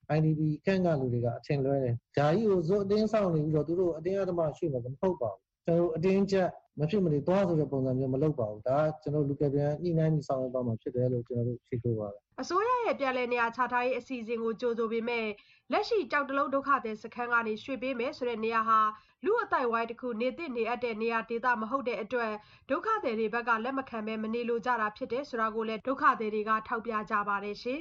I D P ခန့်ကလူတွေကအထင်လွဲတယ်ဂျာကြီးကိုဇို့အတင်းဆောင်နေပြီးတော့သူတို့အတင်းအဓမ္မရှိမှာမဟုတ်ပါဘူးကျွန်တော်အတင်းချက်မဖြစ်မနေသွားဆိုတဲ့ပုံစံမျိုးမလုပ်ပါဘူးဒါကကျွန်တော်လူကပြန်ညှိနှိုင်းပြီးဆောင်ရွက်သွားမှာဖြစ်တယ်လို့ကျွန်တော်တို့ဖြေဆိုပါတယ်အစိုးရရဲ့ပြည်လဲနေရာချထားရေးအစီအစဉ်ကိုကြိုဆိုပေမဲ့လက်ရှိကြောက်တလုံးဒုက္ခသည်စခန်းကနေရွှေ့ပေးမယ်ဆိုတဲ့နေရာဟာလူအသိုက်ဝိုင်းတစ်ခုနေသင့်နေအပ်တဲ့နေရာဒေသမဟုတ်တဲ့အတွက်ဒုက္ခသည်တွေဘက်ကလက်မခံဘဲမနေလိုကြတာဖြစ်တယ်ဆိုတာကိုလည်းဒုက္ခသည်တွေကထောက်ပြကြပါတယ်ရှင်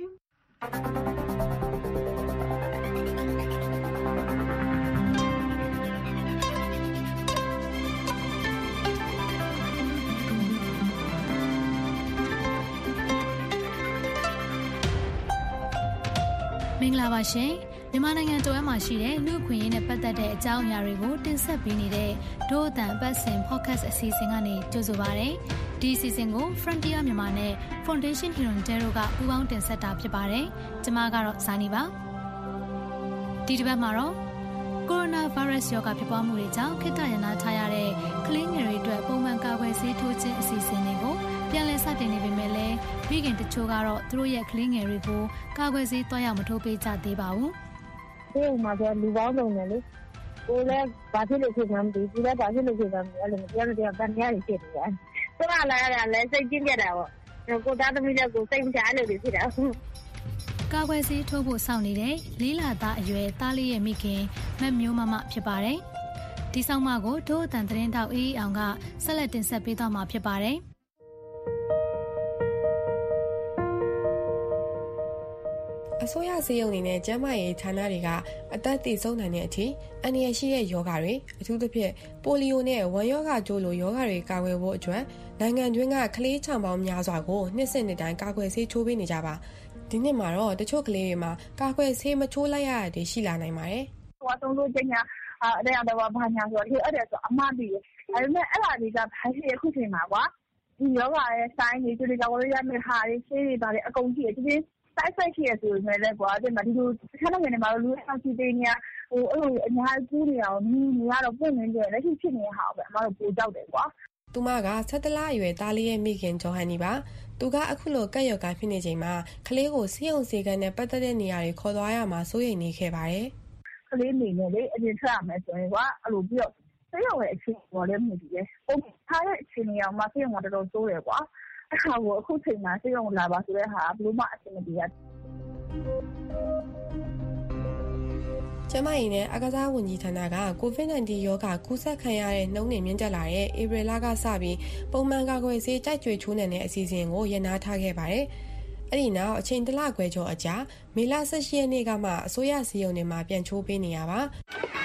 မင်္ဂလာပါရှင်မြန်မာနိုင်ငံတော်အမှာရှိတဲ့လူ့အခွင့်အရေးနဲ့ပတ်သက်တဲ့အကြောင်းအရာတွေကိုတင်ဆက်ပေးနေတဲ့ဒို့အတန်အပတ်စဉ် podcast အစီအစဉ်ကနေကြိုဆိုပါရစေဒီအစီအစဉ်ကို Frontier မြန်မာနဲ့ Foundation Hirondero ကပူးပေါင်းတင်ဆက်တာဖြစ်ပါတယ်ကျွန်မကတော့ဇာနီပါဒီတစ်ပတ်မှာတော့ကိုရိုနာဗိုင်းရပ်စ်ရောဂါဖြစ်ပွားမှုတွေကြောင့်ခေတ္တရနာထားရတဲ့ကလေးငယ်တွေအတွက်ပုံမှန်ကာကွယ်ဆေးထိုးခြင်းအစီအစဉ်တွေကိုပြန်လည်စတင်နေပေမဲ့လည်းမိခင်တချို့ကတော့သူတို့ရဲ့ကလေးငယ်တွေကိုကာကွယ်ဆေးတွားရောက်မထိုးပေးကြသေးပါဘူး။ဒီမှာကျလူပေါင်းစုံတယ်လေ။ကိုလည်းဘာဖြစ်လို့ဖြစ်မှန်းမသိဘူး။ကိုလည်းဘာဖြစ်လို့ဖြစ်မှန်းမသိဘူး။အဲ့လိုတရားတရားတန်တရားတွေဖြစ်နေတယ်။သူကလည်းအဲ့ဒါလည်းစိတ်ကျဉ်းကြတာပေါ့။ကိုသားသမီးလည်းကိုစိတ်မချလို့ဖြစ်တာ။ကာကွယ်ဆေးထိုးဖို့စောင့်နေတဲ့လေးလသားအရွယ်သားလေးရဲ့မိခင်မတ်မျိုးမမဖြစ်ပါတယ်။ဒီဆောင်မကိုဒို့အတန်သတင်းတောက်အေးအောင်ကဆက်လက်တင်ဆက်ပေးသွားမှာဖြစ်ပါတယ်။အစိုးရစေယုံအနေနဲ့ကျန်းမာရေးဌာနတွေကအသက်သေဆုံးနိုင်တဲ့အထိအန္တရာယ်ရှိတဲ့ယောဂတွေအထူးသဖြင့်ပိုလီယိုနဲ့ဝမ်းရောဂါကျိုးလိုယောဂတွေကာကွယ်ဖို့အတွက်နိုင်ငံတွင်းကကလေးချောင်ပေါင်းများစွာကိုနှစ်စဉ်နှစ်တိုင်းကာကွယ်ဆေးချိုးပေးနေကြပါဒီနှစ်မှာတော့တချို့ကလေးတွေမှာကာကွယ်ဆေးမချိုးလိုက်ရတဲ့ရှိလာနိုင်ပါတယ်ဟိုအဆုံးလို့ကျညာအဲ့ဒါတော့ဘာညာဆိုတော့အဲ့ဒါဆိုအမှန်တည်းအဲ့ဒါနဲ့အဲ့ဒါတွေကဘာရှိအခုချိန်မှာကွာဒီယောဂရဲ့စိုင်းတွေဒီကာကွယ်ရမယ့်ဟာတွေဆေးတွေဒါတွေအကုန်ကြည့်ဒီတိုက်ဆိုင်ရှိရဆိုရင်လည်းကွာဒီမှာဒီလိုခဏနေမှာလူအောင်စီပေးနေဟိုအဲ့လိုအများကြီးနေအောင်မြင်နေရတော့ပုံနေတယ်လက်ရှိဖြစ်နေဟာပဲအမတို့ပိုကြောက်တယ်ကွာသူမကဆက်တလားအရွယ်သားလေးရဲ့မိခင်ဂျော်ဟန်နီပါသူကအခုလိုကက်ရော်ကဖြစ်နေချိန်မှာကလေးကိုစီးအောင်စီကန်နဲ့ပတ်သက်တဲ့နေရာတွေခေါ်သွားရမှာစိုးရိမ်နေခဲ့ပါတယ်ကလေးနေနေလေအရင်ထွက်ရမယ်ဆိုရင်ကွာအဲ့လိုပြီးတော့ဆေးရုံရဲ့အခြေအနေပေါ်လည်းမြင်ပြီးတယ်ပုံထားတဲ့အခြေအနေအောင်မှဆေးရုံကတော်တော်စိုးတယ်ကွာအဲ့ဒါကိုအခုချိန်မှာဆေးရုံလာပါဆိုတဲ့ဟာဘလို့မှအဆင်မပြေရကျမကြီးနဲ့အကစားဝန်ကြီးဌာနကကိုဗစ် ၁၉ ရောဂါကူးစက်ခံရတဲ့နှုန်းနဲ့မြင့်တက်လာတဲ့ဧပြီလကစပြီးပုံမှန်ကာကွယ်ဆေးကြိုက်ကြွေချိုးနှံတဲ့အစီအစဉ်ကိုရပ်နားထားခဲ့ပါတယ်။အဲ့ဒီနောက်အချိန်တလခွဲကျော်အကြာမေလ ၁၈ ရက်နေ့ကမှအစိုးရစီယုံတွေမှာပြန်ချိုးပေးနေရပါ။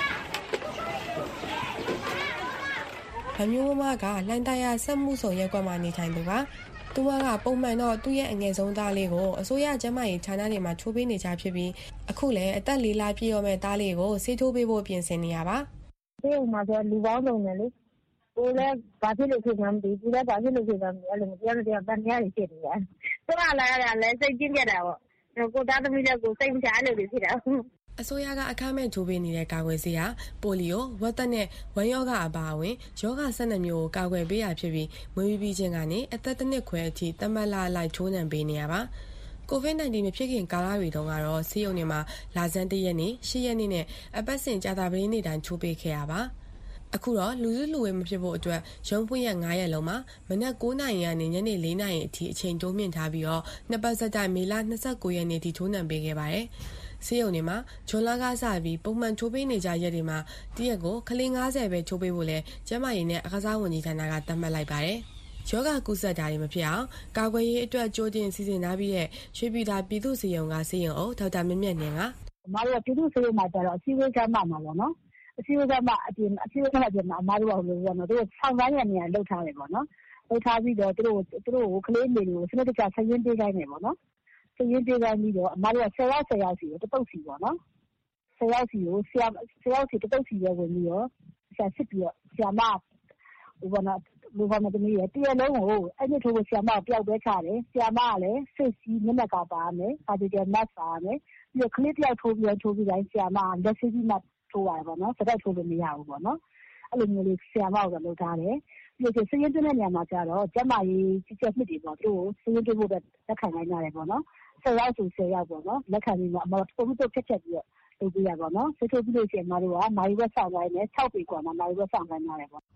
ဗမျိုးမကလိုင်းတရာဆက်မှုဆောင်ရက်ကွက်မှာနေထိုင်သူပါသူကပုံမှန်တော့သူ့ရဲ့အငယ်ဆုံးသားလေးကိုအစိုးရကျန်းမာရေးဌာနတွေမှာချိုးပေးနေကြဖြစ်ပြီးအခုလည်းအသက်လေးလပြည့်ရောမဲ့သားလေးကိုဆေးထိုးပေးဖို့ပြင်ဆင်နေရပါဒီမှာကျလူပေါင်းစုံတယ်လေကိုလည်းဘာဖြစ်လို့ဖြစ်မှန်းမသိဘူးကိုလည်းဘာဖြစ်လို့ဖြစ်မှန်းမသိအဲ့လိုတရားတရားတန်တရားတွေဖြစ်နေတယ်သူကလည်းအဲ့ဒါလည်းစိတ်ကျဉ်းကြတာပေါ့ကိုသားသမီးလည်းကိုစိတ်မချလို့ဖြစ်တာအစိုးရကအခမဲ့ချိုးပေးနေတဲ့ကာကွယ်ဆေးဟာပိုလီယိုဝက်သက်နဲ့ဝမ်းရောဂါအပါအဝင်ရောဂါ၁၂မျိုးကိုကာကွယ်ပေးရဖြစ်ပြီးမွေးပြီးချင်းကနေအသက်တစ်နှစ်ခွဲအထိသတ်မှတ်လာလိုက်ချိုးနှံပေးနေရပါကိုဗစ် ၁၉ မဖြစ်ခင်ကာလတွေတုန်းကတော့ဆေးရုံတွေမှာလာဇန်တစ်ရက်နေ့၈ရက်နေ့နဲ့အပတ်စဉ်ကြာသပတေးနေ့တိုင်းချိုးပေးခဲ့ရပါအခုတော့လူစုလူဝေးမဖြစ်ဖို့အတွက်ရုံးဖွင့်ရက်၅ရက်လုံးမှာမနက်၉နာရီကနေညနေ၄နာရီအထိအချိန်တိုးမြင့်ထားပြီးတော့နှစ်ပတ်ဆက်တိုက်မေလ၂၉ရက်နေ့ထိချိုးနှံပေးခဲ့ပါတယ်ဆေးရုံတွေမှာဂျွန်လာကစပြီးပုံမှန်ချိုးပေးနေကြရက်တွေမှာတရက်ကိုကလေး၅၀ပဲချိုးပေးဖို့လဲကျန်းမာရေးနဲ့အကစားဝန်ကြီးဌာနကသတ်မှတ်လိုက်ပါတယ်။ယောဂကူးစက်တာတွေမဖြစ်အောင်ကာကွယ်ရေးအတွက်ကြိုတင်စီစဉ်ထားပြီးတဲ့ရွှေပြည်သာပြည်သူ့ဆေးရုံကဆေးရုံအုပ်ဒေါက်တာမြင့်မြတ်နင်ကအမတို့ကပြည်သူ့ဆေးရုံမှာကျတော့အစည်းအဝေးကမှမှာပေါ့နော်။အစည်းအဝေးကမှအပြင်အစည်းအဝေးကမှပြင်မှာအမတို့ကလို့ပြောတော့တို့ဆောင်းပိုင်းရနေရလှုပ်ထားတယ်ပေါ့နော်။လှုပ်ထားပြီးတော့တို့တို့ကလေးလေးတွေကိုစနစ်တကျဆက်ရင်းပေးခိုင်းတယ်ပေါ့နော်။ဆက်ရင်းပေးခိုင်းပြီးတော့အမတို့ကဆယ်ယောက်ဆယ်ယောက်စီကိုတပုတ်စီပေါ့နော်။ဆယ်ယောက်စီကိုဆရာဆယ်ယောက်စီတပုတ်စီပဲဝင်ပြီးတော့ဆရာစစ်ပြီးတော့ဆရာမဟိုကနော်လူကမတမီးရတရလုံးကိုအဲ့ဒီထိုးကိုဆရာမပျောက်ပဲချတယ်ဆရာမကလည်းစိတ်စီမျက်နှာကပါမယ်ပါတီတယ်မတ်ပါမယ်ပြီးတော့ခလစ်တယောက်ထိုးပြီးထိုးပြီးတိုင်းဆရာမလက်စီးပြီးမှထိုးရတယ်ပေါ့နော်စက်ထိုးလို့မရဘူးပေါ့နော်အဲ့လိုမျိုးလေးဆရာမကလုပ်ထားတယ်ပြီးလို့စရင်တဲ့နေရာမှာကျတော့ကျမကြီးကြီးကျက်နှစ်တွေပေါ့သူတို့စရင်တွေဖို့လက်ခံနိုင်ကြတယ်ပေါ့နော်ဆယ်ရောက်ဆိုဆယ်ရောက်ပေါ့နော်လက်ခံပြီးတော့အမတို့ပုံမှန်ဖြတ်ဖြတ်ပြီးတော့လုပ်ပြရပါတော့ဆေးထိုးပြီးလို့ရှိရင်မတို့ကမာရီဝက်ဆောင်တိုင်းနဲ့၆ပေกว่าမှာမာရီဝက်ဆောင်တိုင်းရတယ်ပေါ့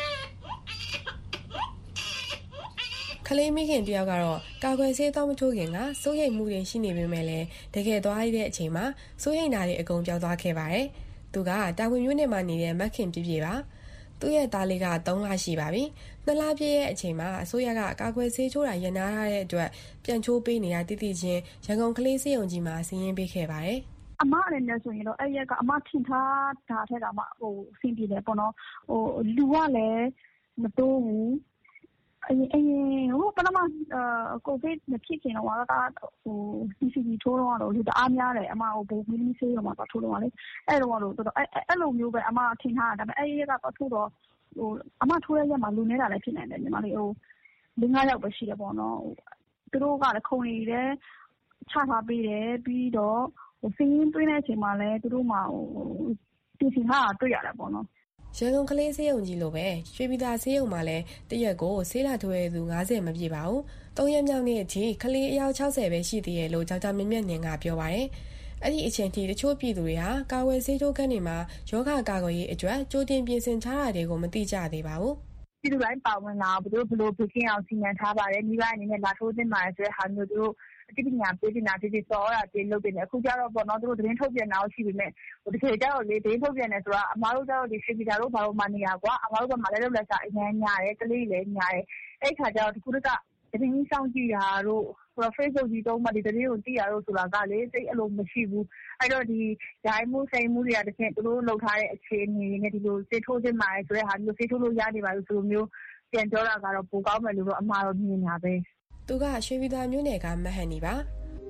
ခလေးမိခင်တယောက်ကတော့ကာကွယ်ဆေးတော့မထိုးခင်ကစိုးရိမ်မှုတွေရှိနေပေမဲ့လည်းတကယ်သွားရတဲ့အချိန်မှာစိုးရိမ်တာတွေအကုန်ပြောင်းသွားခဲ့ပါတယ်သူကတာဝန်မျိုးနယ်မှာနေတဲ့မက်ခင်ပြပြပါသူ့ရဲ့သားလေးကသုံးလရှိပါပြီနှစ်လပြည့်ရဲ့အချိန်မှာအစိုးရကကာကွယ်ဆေးထိုးတာရန်နာထားတဲ့အတွက်ပြန်ချိုးပေးနေတာတည်တည်ချင်းရန်ကုန်ကလေးစေယုံကြီးမှာစီးရင်ပေးခဲ့ပါတယ်အမအနေနဲ့ဆိုရင်တော့အဲ့ရကအမထင်ထားတာထက်ကမှဟိုအဆင်ပြေတယ်ပေါ့နော်ဟိုလူကလည်းမတိုးဘူးအရင်အရင်ဟိုပထမအာကိုဗစ်မဖြစ်ခင်တော့ကဟို C C T ထိုးတော့လူတအားများတယ်အမဟိုဘိုးမီလီဆေးရောမှာထိုးတော့လေအဲ့တော့တော့အဲ့အဲ့လိုမျိုးပဲအမထင်ထားတာဒါပေမဲ့အဲ့ရကတော့ထိုးတော့ဟိုအမထိုးရရက်မှာလူနေတာလည်းဖြစ်နိုင်တယ်ညီမလေးဟို၄၅ယောက်ပဲရှိတယ်ပေါ့နော်သူတို့ကလည်းခုံနေတယ်ချထားပေးတယ်ပြီးတော့ဟိုစင်းရင်းတွင်းတဲ့အချိန်မှာလည်းသူတို့မှဟိုတီစီဟာတွေ့ရတယ်ပေါ့နော်ရန်ကုန်ကလေးဆေးရုံကြီးလိုပဲရွှေပြည်သာဆေးရုံမှာလည်းတရက်ကိုဆေးလာထိုးရသူ၅၀မပြည့်ပါဘူး။သုံးရက်မြောက်နေ့အထိကလေးအယောက်၆၀ပဲရှိသေးတယ်လို့ကြောက်ကြမြင့်မြတ်နေကပြောပါတယ်။အဲ့ဒီအချိန်ထိတချို့ပြည်သူတွေဟာကာဝယ်ဆေးထိုးခန်းတွေမှာယောဂကာကွယ်ရေးအတွက်ကြိုတင်ပြင်ဆင်ထားတာတွေကိုမသိကြသေးပါဘူး။ပြည်သူတိုင်းပါဝင်လာဘယ်လိုဘယ်လိုပြင်ဆင်အောင်စီမံထားပါတယ်။မိဘအနေနဲ့လာထိုးသင့်ပါတယ်ဆိုတဲ့ဟာမျိုးတို့အတိအကျပေးတင်တာဒီဒီစောတာတင်လုပ်တင်တယ်အခုကျတော့ပေါ့နော်သူတို့သတင်းထုတ်ပြန်တာရှိပေမဲ့ဟိုတကယ်ကျတော့လေသတင်းထုတ်ပြန်တယ်ဆိုတာအမားတို့ကျတော့ဒီရွှေပြည်သာတို့ဘာလို့မှနေရကွာအမားတို့ကမှလည်းလုပ်လက်စားအများများတယ်ကလေးလည်းများတယ်အဲ့ခါကျတော့ဒီခုကသတင်းကြီးစောင့်ကြည့်တာတို့ဟို Facebook ကြီးတုံးမှဒီသတင်းကိုသိရတော့ဆိုတာကလေစိတ်အလိုမရှိဘူးအဲ့တော့ဒီဓာတ်မှုစိတ်မှုတွေကတကယ်သူတို့လုပ်ထားတဲ့အခြေအနေနဲ့ဒီလိုစေထိုးတင်ပါတယ်ဆိုတဲ့ဟာမျိုးစေထိုးလို့ရနေပါလို့ဆိုလိုမျိုးပြန်ပြောတာကတော့ပိုကောင်းမယ်လို့တော့အမှားတော့မြင်တာပဲသူကရွှေပြည်သာမြို့နယ်ကမဟန်နီပါ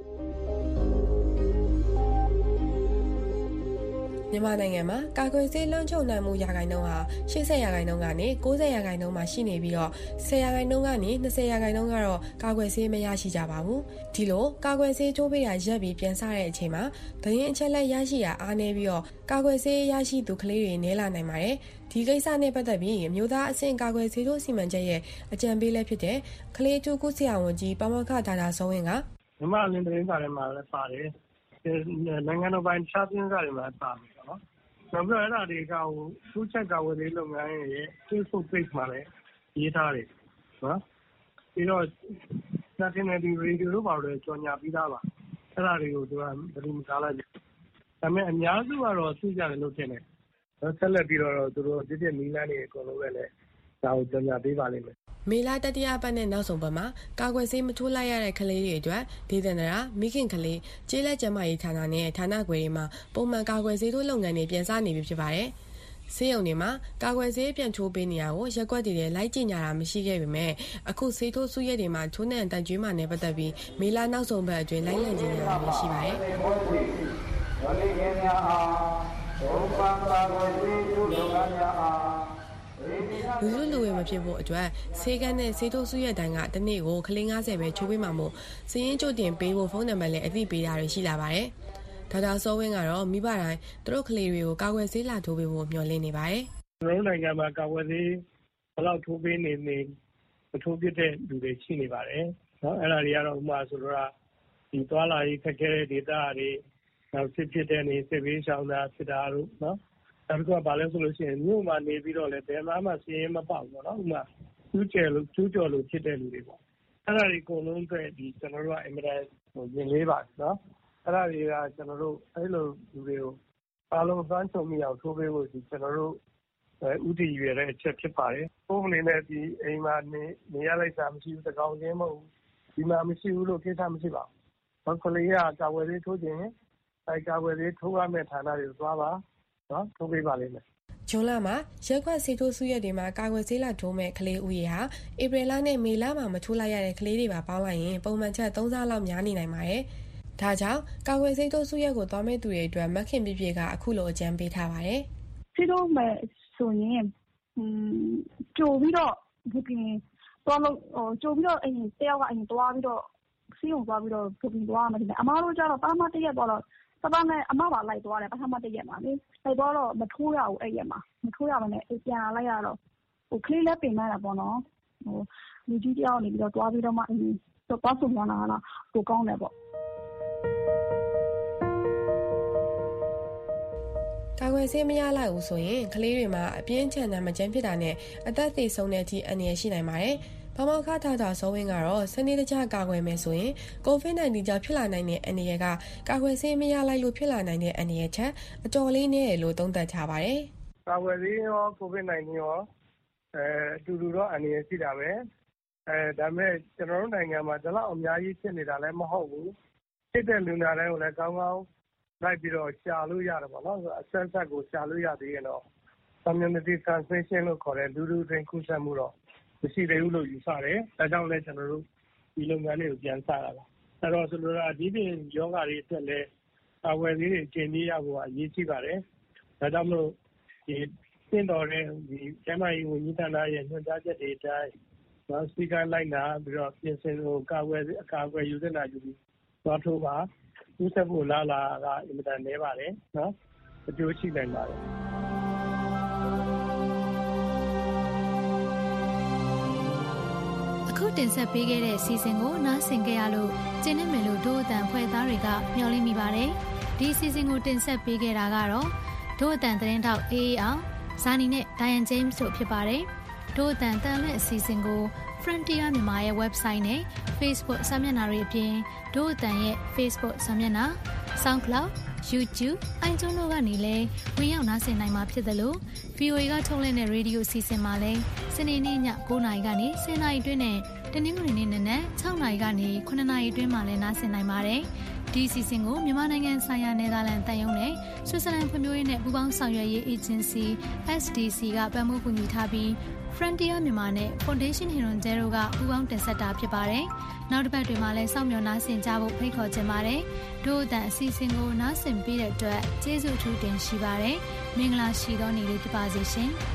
မြန်မာနိုင်ငံမှာကာကွယ်ဆေးလွှမ်းခြုံနိုင်မှုရာခိုင်နှုန်းဟာ၈၀ရာခိုင်နှုန်းကနေ၉၀ရာခိုင်နှုန်းမှာရှိနေပြီးတော့၁၀ရာခိုင်နှုန်းကနေ၂၀ရာခိုင်နှုန်းကတော့ကာကွယ်ဆေးမရရှိကြပါဘူးဒီလိုကာကွယ်ဆေးထိုးပေးတာရက်ပြီးပြန်ဆတဲ့အချိန်မှာဒရင်အချက်လက်ရရှိတာအားနည်းပြီးတော့ကာကွယ်ဆေးရရှိသူကလေးတွေနည်းလာနိုင်ပါတယ်ဒီကိစ္စနဲ့ပတ်သက်ပြီးအမျိုးသားအဆင့်ကာကွယ်ဆေးထိုးစီမံချက်ရဲ့အကြံပေးလည်းဖြစ်တဲ့ကလေးတူကုဆရာဝန်ကြီးပမခဒါတာစောဝင်းကမြန်မာလင်းသတင်းစာထဲမှာလည်းပါတယ်နိုင်ငံတော်ပိုင်းခြားပြင်းစာတွေမှာပါတယ်နော်နောက်ပြီးတော့အဲ့ဒါတွေကဟိုသူ့ချက်ကာဝယ်ရေးလုပ်ငန်းရဲ့ Facebook page မှာလည်းရေးထားတယ်နော်ပြီးတော့ National Radio တို့ပါလို့ကြော်ညာပြီးသားပါအဲ့ဒါတွေကိုသူကဘယ်လိုမကားလိုက်ဒါပေမဲ့အများစုကတော့သိကြတယ်လို့ထင်တယ်ဆက်လက်ပြီးတော့သူတို့ဒီပြည့်မီလန်းတွေအကုန်လုံးပဲလည်းဒါကိုကြော်ညာပေးပါလိမ့်မယ်မေလာတတိယပတ်နဲ့နောက်ဆုံးပတ်မှာကာကွယ်ဆေးမထိုးလိုက်ရတဲ့ကလေးတွေအတွက်ဒေသန္တရာမိခင်ကလေးကျေးလက်ကျန်းမာရေးဌာနနဲ့ဌာနခွဲတွေမှာပုံမှန်ကာကွယ်ဆေးထိုးလုပ်ငန်းတွေပြန်စနေပြီဖြစ်ပါတယ်။ဆေးရုံတွေမှာကာကွယ်ဆေးပြန်ထိုးပေးနေရကိုရက်ကွက်တွေနဲ့လိုက်ကျင်ကြတာမရှိခဲ့ပေမဲ့အခုဆေးထိုးစုရက်တွေမှာထိုးနှံတန်ကျွေးမှနဲ့ပတ်သက်ပြီးမေလာနောက်ဆုံးပတ်အတွင်းလိုက်လံကျင်ကြတာရှိပါတယ်။လူလူလူဝေမဖြစ်ဖို့အတွက်ဆေးကန်းနဲ့ဆေးထိုးစုရက်တိုင်းကတစ်နေ့ကိုကလေး၅၀ပဲချိုးပေးမှာမို့စည်ရင်ကြိုတင်ပေးဖို့ဖုန်းနံပါတ်လည်းအသိပေးတာတွေရှိလာပါတယ်။ဒေါက်တာစောဝင်းကတော့မိဘတိုင်းသူတို့ကလေးတွေကိုကာကွယ်ဆေးလာထိုးပေးဖို့မျှော်လင့်နေပါတယ်။ကျွန်တော်နိုင်ငံမှာကာကွယ်ဆေးဘယ်လောက်ထိုးပေးနေနေမထိုးပြတဲ့လူတွေရှိနေပါတယ်။နော်အဲ့ဒါတွေကတော့ဥပမာဆိုတော့ဒီသွားလာရေးခက်ခဲတဲ့ဒေသတွေနောက်စစ်ဖြစ်တဲ့နေစစ်ဘေးရှောင်တာဖြစ်တာတို့နော်ဒါကဘာလဲဆိုလို့ရှိရင်မြို့မှာနေပြီးတော့လည်းဘယ်မှမစည်ရင်မပေါက်ဘူးเนาะဥမာကျူးကျော်လို့ကျူးကျော်လို့ဖြစ်တဲ့လူတွေပေါ့အဲ့ဒါတွေအကုန်လုံးအတွက်ဒီကျွန်တော်တို့ကအင်မတန်ဟိုရင်လေးပါเนาะအဲ့ဒါတွေကကျွန်တော်တို့အဲ့လိုလူတွေကိုအားလုံးသွမ်းချုံမိအောင်ထိုးပေးဖို့ဒီကျွန်တော်တို့ဥတီရွယ်တဲ့အချက်ဖြစ်ပါတယ်ပုံမှန်နဲ့ဒီအိမ်မှာနေနေရလိုက်တာမရှိဘူးတကောင်ချင်းမဟုတ်ဘူးဒီမှာမရှိဘူးလို့ကိစ္စမရှိပါဘူးဘာကလေးကကာဝယ်လေးထိုးခြင်းအဲကာဝယ်လေးထိုးရမယ့်ဌာနတွေကိုသွားပါနော်ထိုးပေးပါလိမ့်မယ်ဂျွန်လမှာရက်ခွက်ဆေးထိုးစုရက်တွေမှာကာကွယ်ဆေးလာထိုးမဲ့ကလေးဦးရေဟာဧပြီလနဲ့မေလမှာမထိုးလိုက်ရတဲ့ကလေးတွေပါပေါင်းလိုက်ရင်ပုံမှန်ချက်သုံးဆလောက်များနေနိုင်ပါတယ်။ဒါကြောင့်ကာကွယ်ဆေးထိုးစုရက်ကိုသွားမဲ့သူတွေအတွက်မခင်ပြပြကအခုလိုအကြံပေးထားပါတယ်။ဆေးထိုးမဲ့ဆိုရင်อืมကြိုပြီးတော့ဒီပြင်သွားလို့ဟိုကြိုပြီးတော့အရင်တယောက်ကအရင်သွားပြီးတော့ဆေးရုံသွားပြီးတော့ပုံပြီးသွားမှတယ်။အမားတို့ကျတော့ပထမတစ်ရက်သွားတော့ပထမနဲ့အမပါလိုက်သွားတယ်ပထမတစ်ရက်မှာလေလိုက်သွားတော့မထိုးရဘူးအဲ့ရက်မှာမထိုးရမနဲ့ပြန်လာလိုက်ရတော့ဟိုကလေးလည်းပင်လာတာပေါ့နော်ဟိုလူကြီးတယောက်နေပြီးတော့တွားပြီးတော့မှအင်းတော့ပတ်စုံလာတာကိုကောင်းတယ်ပေါ့ကာကွယ်ဆေးမရလိုက်ဘူးဆိုရင်ကလေးတွေမှာအပြင်းထန်တဲ့မကျန်းဖြစ်တာနဲ့အသက်သေဆုံးတဲ့အထိအန္တရာယ်ရှိနိုင်ပါတယ်။ဘာမောခထားတာဇောဝင်းကတော့စနစ်တကျကာကွယ်မယ်ဆိုရင် ကိုဗစ် ၁၉ ကြောင့်ဖြစ်လာနိုင်တဲ့အန္တရာယ်ကကာကွယ်ဆေးမရလိုက်လို့ဖြစ်လာနိုင်တဲ့အန္တရာယ်ချက်အတော်လေးနည်းတယ်လို့သုံးသပ်ထားပါတယ်။ကာကွယ်ဆေးရောကိုဗစ် ၁၉ ရောအဲအတူတူတော့အန္တရာယ်ရှိတာပဲ။အဲဒါပေမဲ့ကျွန်တော်တို့နိုင်ငံမှာဒီလောက်အများကြီးဖြစ်နေတာလည်းမဟုတ်ဘူး။ဖြစ်တဲ့လူနာတိုင်းကိုလည်းကောင်းကောင်းလိုက်ပြီးတော့ရှာလို့ရတယ်ပေါ့နော်အဆက်ဆက်ကိုရှာလို့ရသေးရင်တော့ community transmission လို့ခေါ်တဲ့လူလူတွင်ကူးစက်မှုတော့မရှိသေးဘူးလို့ယူဆတယ်ဒါကြောင့်လည်းကျွန်တော်တို့ဒီလုပ်ငန်းတွေကိုပြန်စတာပါအဲ့တော့ဆိုလိုတာဒီပြင်ယောဂတွေအတွက်လည်းကာဝယ်ဆေးတွေအချိန်ကြီးရဖို့အရေးကြီးပါတယ်ဒါကြောင့်မလို့ဒီသင်တော်တဲ့ဒီကျန်းမာရေးဝန်ကြီးဌာနရဲ့ညွှန်ကြားချက်တွေအတိုင်းနော်စပီကာလိုက်လာပြီးတော့ပြင်ဆင်ကိုကာဝယ်အကာအကွယ်ယူသင့်တာယူပြီးသွားထိုးပါဦးဆက်ဖို့လာလာကအင်မတန်နေပါတယ်နော်အကျိုးရှိနိုင်ပါတယ်အခုတင်ဆက်ပေးခဲ့တဲ့စီစဉ်ကိုနားဆင်ကြရလို့ကျင်းနေမယ်လို့ဒို့အတန်ဖွဲ့သားတွေကမျှော်လင့်မိပါတယ်ဒီစီစဉ်ကိုတင်ဆက်ပေးခဲ့တာကတော့ဒို့အတန်သတင်းတောက်အေးအေးအောင်ဇာနီနဲ့ Diane James တို့ဖြစ်ပါတယ်ဒို့အတန်တန်လွင့်အစီအစဉ်ကို Frontier မြန်မာရဲ့ website နဲ့ Facebook စာမျက်နှာတွေအပြင်ဒို့အတန်ရဲ့ Facebook စာမျက်နှာ SoundCloud YouTube အိုင်ကျွန်းတို့ကနေလည်းဝင်ရောက်နားဆင်နိုင်မှာဖြစ်တယ်လို့ ဗွီအိုအေ ကထုတ်လွှင့်တဲ့ရေဒီယိုအစီအစဉ်မှာလည်းစနေနေ့ည၉နာရီကနေ၁၀နာရီအတွင်းနဲ့တနင်္ဂနွေနေ့နနက်၆နာရီကနေခုနှစ်နာရီအတွင်းမှာလည်းနားဆင်နိုင်ပါတယ်ဒီအစီအစဉ်ကိုမြန်မာနိုင်ငံဆိုင်ရာနယ်သာလန်တန်ယုံနဲ့ဆွစ်ဇာလန်ဖွံ့ဖြိုးရေးနဲ့ပူးပေါင်းဆောင်ရွက်ရေးအေဂျင်စီ S D C ကပံ့ပိုးကူညီထားပြီး Frontier မြန်မာနဲ့ Foundation Hirondelle ကပူးပေါင်းတင်ဆက်တာဖြစ်ပါတယ်။နောက်တစ်ပတ်တွေမှာလည်းစောင့်မျှော်နားဆင်ကြဖို့ဖိတ်ခေါ်ချင်ပါတယ်။ဒို့အတန်အစီအစဉ်ကိုနားဆင်ပေးတဲ့အတွက်ကျေးဇူးအထူးတင်ရှိပါတယ်။မင်္ဂလာရှိသောနေ့လေးဖြစ်ပါစေရှင်။